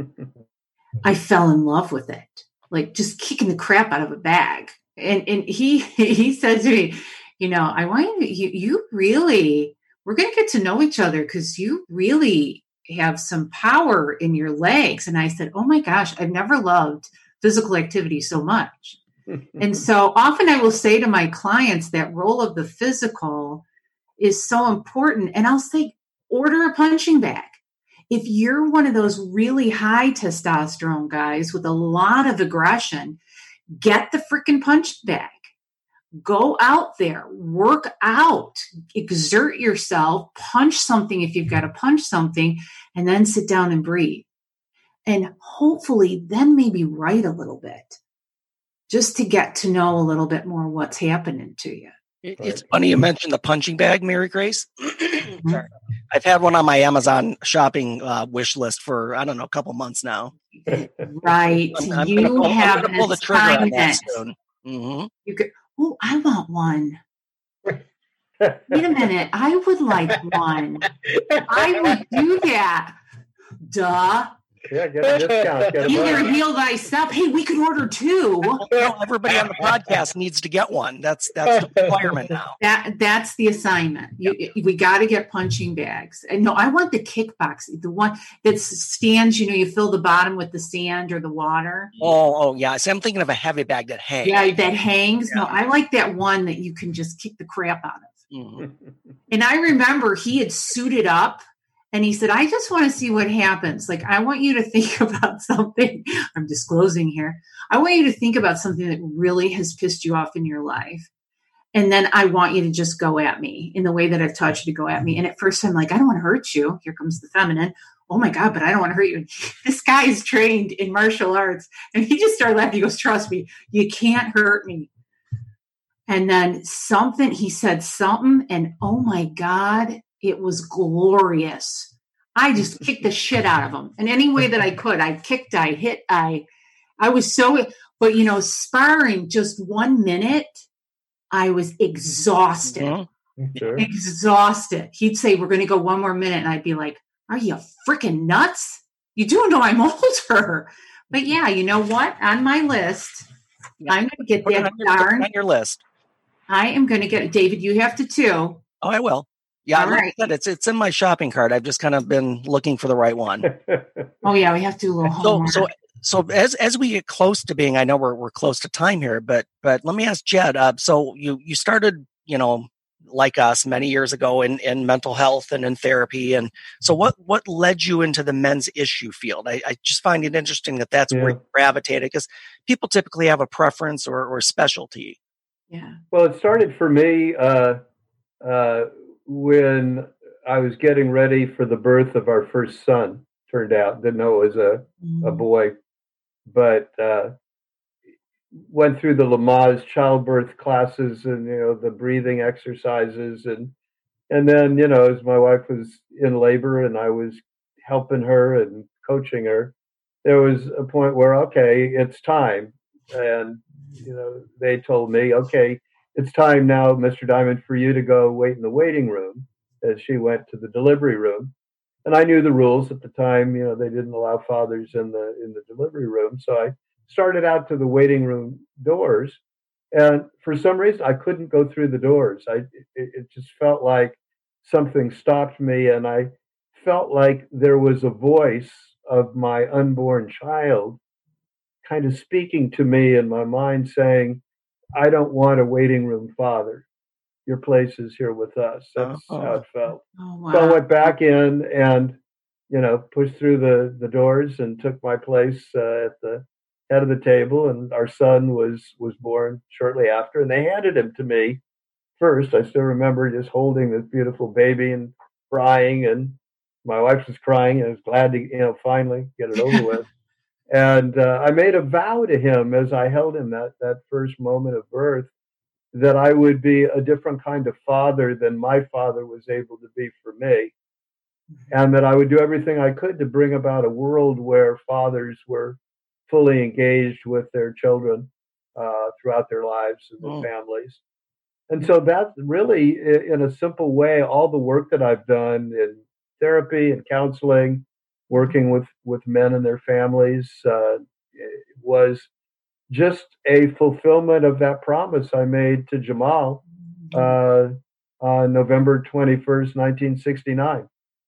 I fell in love with it, like just kicking the crap out of a bag. And and he he said to me, you know, I want you, you, you really, we're going to get to know each other because you really have some power in your legs. And I said, oh my gosh, I've never loved physical activity so much. And so often I will say to my clients that role of the physical is so important. And I'll say, order a punching bag. If you're one of those really high testosterone guys with a lot of aggression, get the freaking punch bag. Go out there, work out, exert yourself, punch something if you've got to punch something, and then sit down and breathe. And hopefully then maybe write a little bit just to get to know a little bit more what's happening to you. It, it's funny you mentioned the punching bag, Mary Grace. Sorry. I've had one on my Amazon shopping uh, wish list for, I don't know, a couple months now. Right. I'm, I'm you gonna pull, have I'm gonna pull the trigger on that soon. Mm-hmm. You could, oh, I want one. Wait a minute. I would like one. I would do that. Duh. Yeah, get a discount. Get a Either bunch. heal thyself. Hey, we could order two. No, everybody on the podcast needs to get one. That's that's the requirement now. That that's the assignment. You, we got to get punching bags. And no, I want the kickboxing, the one that stands. You know, you fill the bottom with the sand or the water. Oh, oh yeah. So I'm thinking of a heavy bag that hangs. Yeah, that hangs. Yeah. No, I like that one that you can just kick the crap out of. Mm-hmm. And I remember he had suited up. And he said, I just want to see what happens. Like, I want you to think about something. I'm disclosing here. I want you to think about something that really has pissed you off in your life. And then I want you to just go at me in the way that I've taught you to go at me. And at first I'm like, I don't want to hurt you. Here comes the feminine. Oh my God, but I don't want to hurt you. This guy is trained in martial arts. And he just started laughing. He goes, trust me, you can't hurt me. And then something, he said something, and oh my God, it was glorious. I just kicked the shit out of him in any way that I could. I kicked, I hit, I, I was so, but you know, sparring just one minute, I was exhausted, Mm-hmm. Sure. exhausted. He'd say, we're going to go one more minute. And I'd be like, are you freaking nuts? You do know I'm older. But yeah, you know what? On my list, Yeah. I'm going to get Put it that on your, put it darn. on your list. I am going to get, David, you have to too. Oh, I will. Yeah, All like right. I said, it's it's in my shopping cart. I've just kind of been looking for the right one. Oh yeah, we have to do a little So homework. so so as as we get close to being, I know we're we're close to time here, but but let me ask Jed. Uh, so you you started, you know, like us many years ago in in mental health and in therapy, and so what what led you into the men's issue field? I, I just find it interesting that that's Yeah. where you gravitated, because people typically have a preference or or specialty. yeah. Well, it started for me uh, uh, when I was getting ready for the birth of our first son. Turned out, didn't know it was a, mm. a boy, but uh, went through the Lamaze childbirth classes and, you know, the breathing exercises. And, and then, you know, as my wife was in labor and I was helping her and coaching her, there was a point where, okay, it's time. And, you know, they told me, okay, it's time now, Mister Diamond, for you to go wait in the waiting room, as she went to the delivery room. And I knew the rules at the time. You know, they didn't allow fathers in the in the delivery room. So I started out to the waiting room doors. And for some reason, I couldn't go through the doors. I it, it just felt like something stopped me. And I felt like there was a voice of my unborn child kind of speaking to me in my mind saying, I don't want a waiting room father. Your place is here with us. That's oh, how it felt. Oh, wow. So I went back in and, you know, pushed through the, the doors and took my place uh, at the head of the table. And our son was was born shortly after. And they handed him to me first. I still remember just holding this beautiful baby and crying. And my wife was crying. And I was glad to, you know, finally get it over with. And uh, I made a vow to him as I held him that, that first moment of birth, that I would be a different kind of father than my father was able to be for me. And that I would do everything I could to bring about a world where fathers were fully engaged with their children uh, throughout their lives and their oh. families. And so that's really, in a simple way, all the work that I've done in therapy and counseling, working with, with men and their families, uh, was just a fulfillment of that promise I made to Jamal uh, on November twenty-first, nineteen sixty-nine.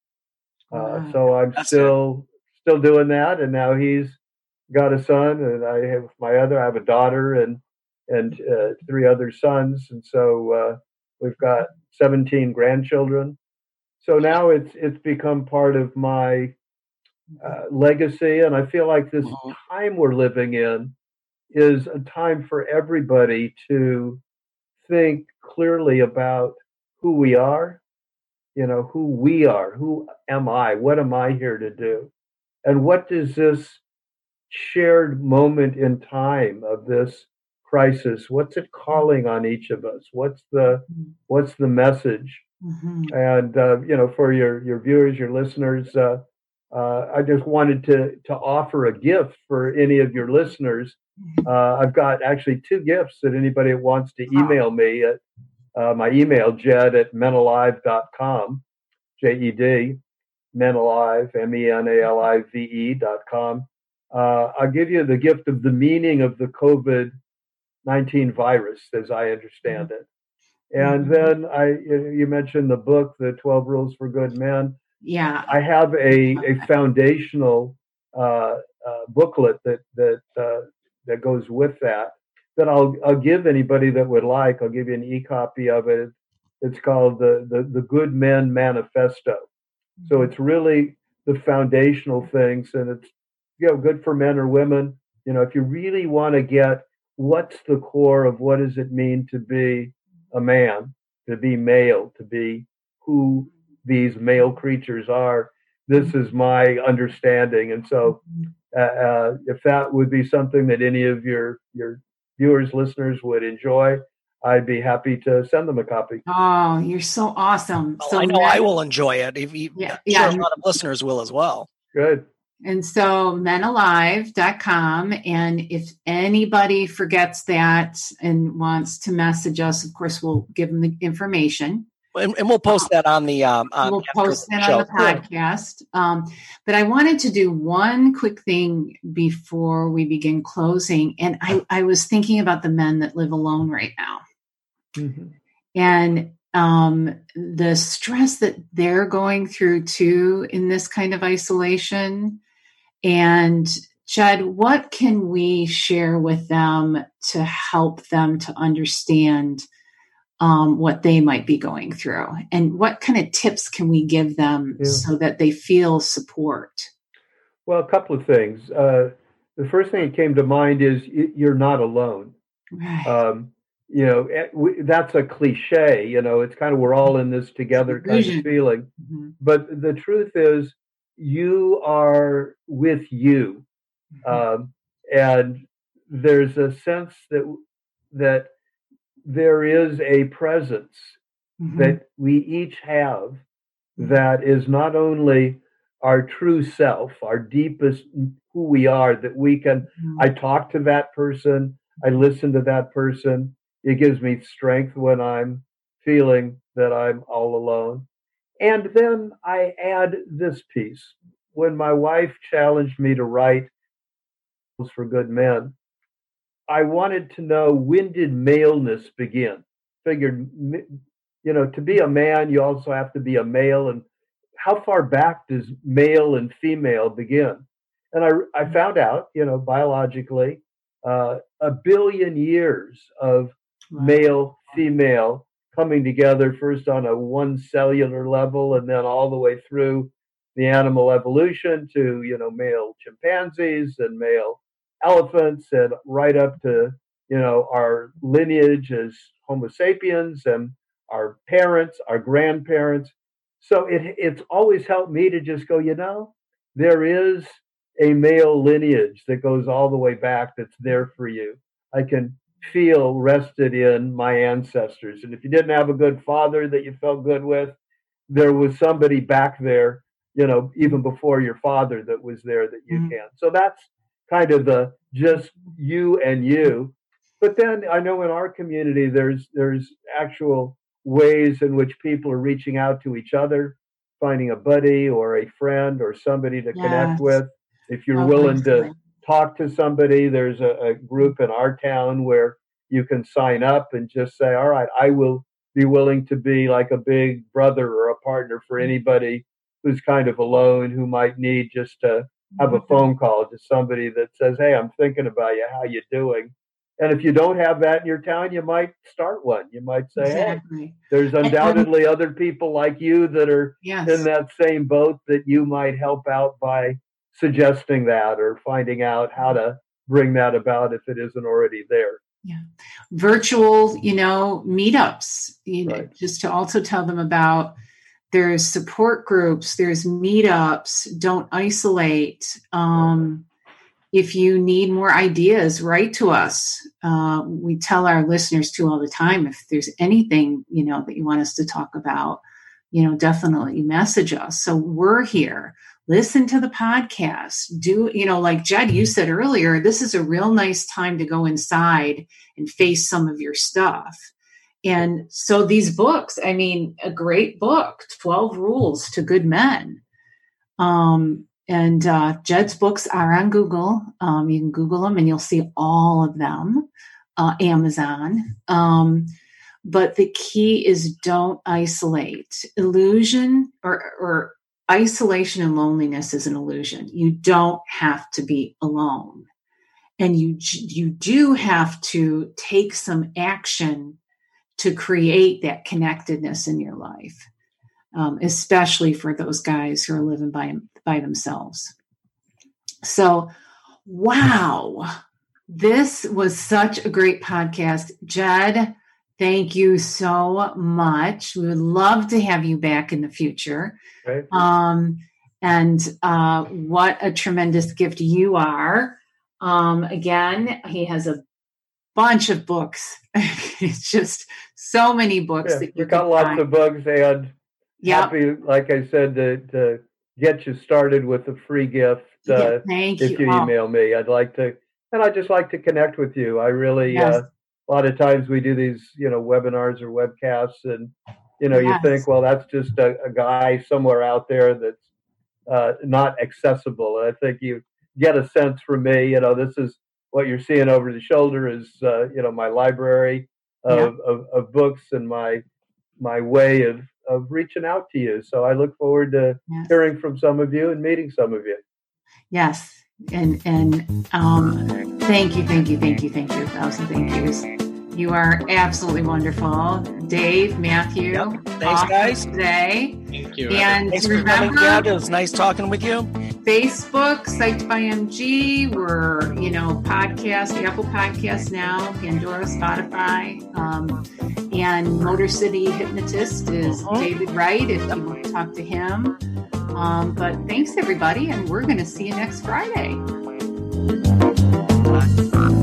Uh, so I'm That's still it. still doing that, and now he's got a son, and I have my other. I have a daughter and and uh, three other sons, and so uh, we've got seventeen grandchildren. So now it's it's become part of my uh, legacy, and I feel like this mm-hmm. time we're living in is a time for everybody to think clearly about who we are, you know, who we are, who am I, what am I here to do? And what does this shared moment in time of this crisis, what's it calling on each of us? What's the, what's the message? Mm-hmm. And, uh, you know, for your, your viewers, your listeners, uh, uh, I just wanted to, to offer a gift for any of your listeners. Uh, I've got actually two gifts that anybody that wants to email me at uh, my email, jed at men alive dot com, J E D, Men Alive, M E N A L I V E dot com. Uh, I'll give you the gift of the meaning of the COVID nineteen virus, as I understand it. And then I, you mentioned the book, The twelve Rules for Good Men. Yeah. I have a, a foundational uh, uh, booklet that, that, uh, that goes with that, that I'll I'll give anybody that would like. I'll give you an e-copy of it. It's called the, the, the Good Men Manifesto. Mm-hmm. So it's really the foundational things, and it's, you know, good for men or women. You know, if you really want to get what's the core of what does it mean to be a man, to be male, to be who these male creatures are, this is my understanding. And so uh, uh, if that would be something that any of your, your viewers, listeners would enjoy, I'd be happy to send them a copy. Oh, you're so awesome. Well, so I know men, I will enjoy it. If you, yeah, sure yeah. a lot of listeners will as well. Good. And so men alive dot com. And if anybody forgets that and wants to message us, of course, we'll give them the information. And, and we'll post that on the um, on we'll post that on the podcast. Um, but I wanted to do one quick thing before we begin closing. And I, I was thinking about the men that live alone right now. Mm-hmm. And um, the stress that they're going through too in this kind of isolation. And Jed, what can we share with them to help them to understand um, what they might be going through? And what kind of tips can we give them yeah. so that they feel support? Well, a couple of things. Uh, the first thing that came to mind is you're not alone. Right. Um, you know, we, that's a cliche, you know, it's kind of, we're all in this together kind of feeling. Mm-hmm. But the truth is, you are with you. Mm-hmm. Um, and there's a sense that, that there is a presence mm-hmm. that we each have that is not only our true self, our deepest, who we are, that we can, mm-hmm. I talk to that person, I listen to that person. It gives me strength when I'm feeling that I'm all alone. And then I add this piece. When my wife challenged me to write for good men, I wanted to know, when did maleness begin? Figured, you know, to be a man, you also have to be a male. And how far back does male and female begin? And I, I found out, you know, biologically, uh, a billion years of wow. male, female coming together, first on a one cellular level, and then all the way through the animal evolution to, you know, male chimpanzees and male elephants, and right up to, you know, our lineage as Homo sapiens and our parents, our grandparents. So it, it's always helped me to just go, you know, there is a male lineage that goes all the way back that's there for you. I can feel rested in my ancestors. And if you didn't have a good father that you felt good with, there was somebody back there, you know, even before your father that was there that you mm-hmm. can. So that's kind of the just you and you. But then I know in our community, there's there's actual ways in which people are reaching out to each other, finding a buddy or a friend or somebody to yes. connect with. If you're oh, willing to talk to somebody, there's a, a group in our town where you can sign up and just say, all right, I will be willing to be like a big brother or a partner for anybody who's kind of alone, who might need just to have a phone call to somebody that says, hey, I'm thinking about you. How you doing? And if you don't have that in your town, you might start one. You might say, exactly. hey, there's undoubtedly other people like you that are yes. in that same boat that you might help out by suggesting that or finding out how to bring that about if it isn't already there. Yeah. Virtual, you know, meetups, you know, right. just to also tell them about. There's support groups, there's meetups, don't isolate. Um, if you need more ideas, write to us. Uh, we tell our listeners too all the time, if there's anything, you know, that you want us to talk about, you know, definitely message us. So we're here. Listen to the podcast. Do, you know, like Jed, you said earlier, this is a real nice time to go inside and face some of your stuff. And so these books, I mean, a great book, twelve Rules to Good Men. Um, and uh, Jed's books are on Google. Um, you can Google them and you'll see all of them, uh, Amazon. Um, but the key is don't isolate. Illusion or, or isolation and loneliness is an illusion. You don't have to be alone. And you you do have to take some action to create that connectedness in your life, um, especially for those guys who are living by, by themselves. So, wow, this was such a great podcast. Jed, thank you so much. We would love to have you back in the future. Right. Um, and uh, what a tremendous gift you are. Um, again, he has a bunch of books. It's just so many books. Yeah, that you we got lots find. of books, and yep. happy, like I said, to, to get you started with a free gift. Uh, yeah, thank if you, you email oh. me, I'd like to, and I just like to connect with you. I really, yes. uh, a lot of times we do these, you know, webinars or webcasts, and you know, yes. you think, well, that's just a, a guy somewhere out there that's uh, not accessible. And I think you get a sense from me. You know, this is. What you're seeing over the shoulder is, uh, you know, my library of, yeah. of, of books and my my way of, of reaching out to you. So I look forward to yes. hearing from some of you and meeting some of you. Yes, and and um, thank you, thank you, thank you, thank you, a thousand thank yous. You are absolutely wonderful. Dave, Matthew, Yep. Thanks, awesome guys. today. Thank you. And Thanks for coming, remember, Dad. It was nice talking with you. Facebook, Psyched by M G. We're, you know, podcast, Apple Podcasts now, Pandora, Spotify. Um, and Motor City Hypnotist is Uh-huh. David Wright, if you want to talk to him. Um, but thanks, everybody, and we're going to see you next Friday. Bye.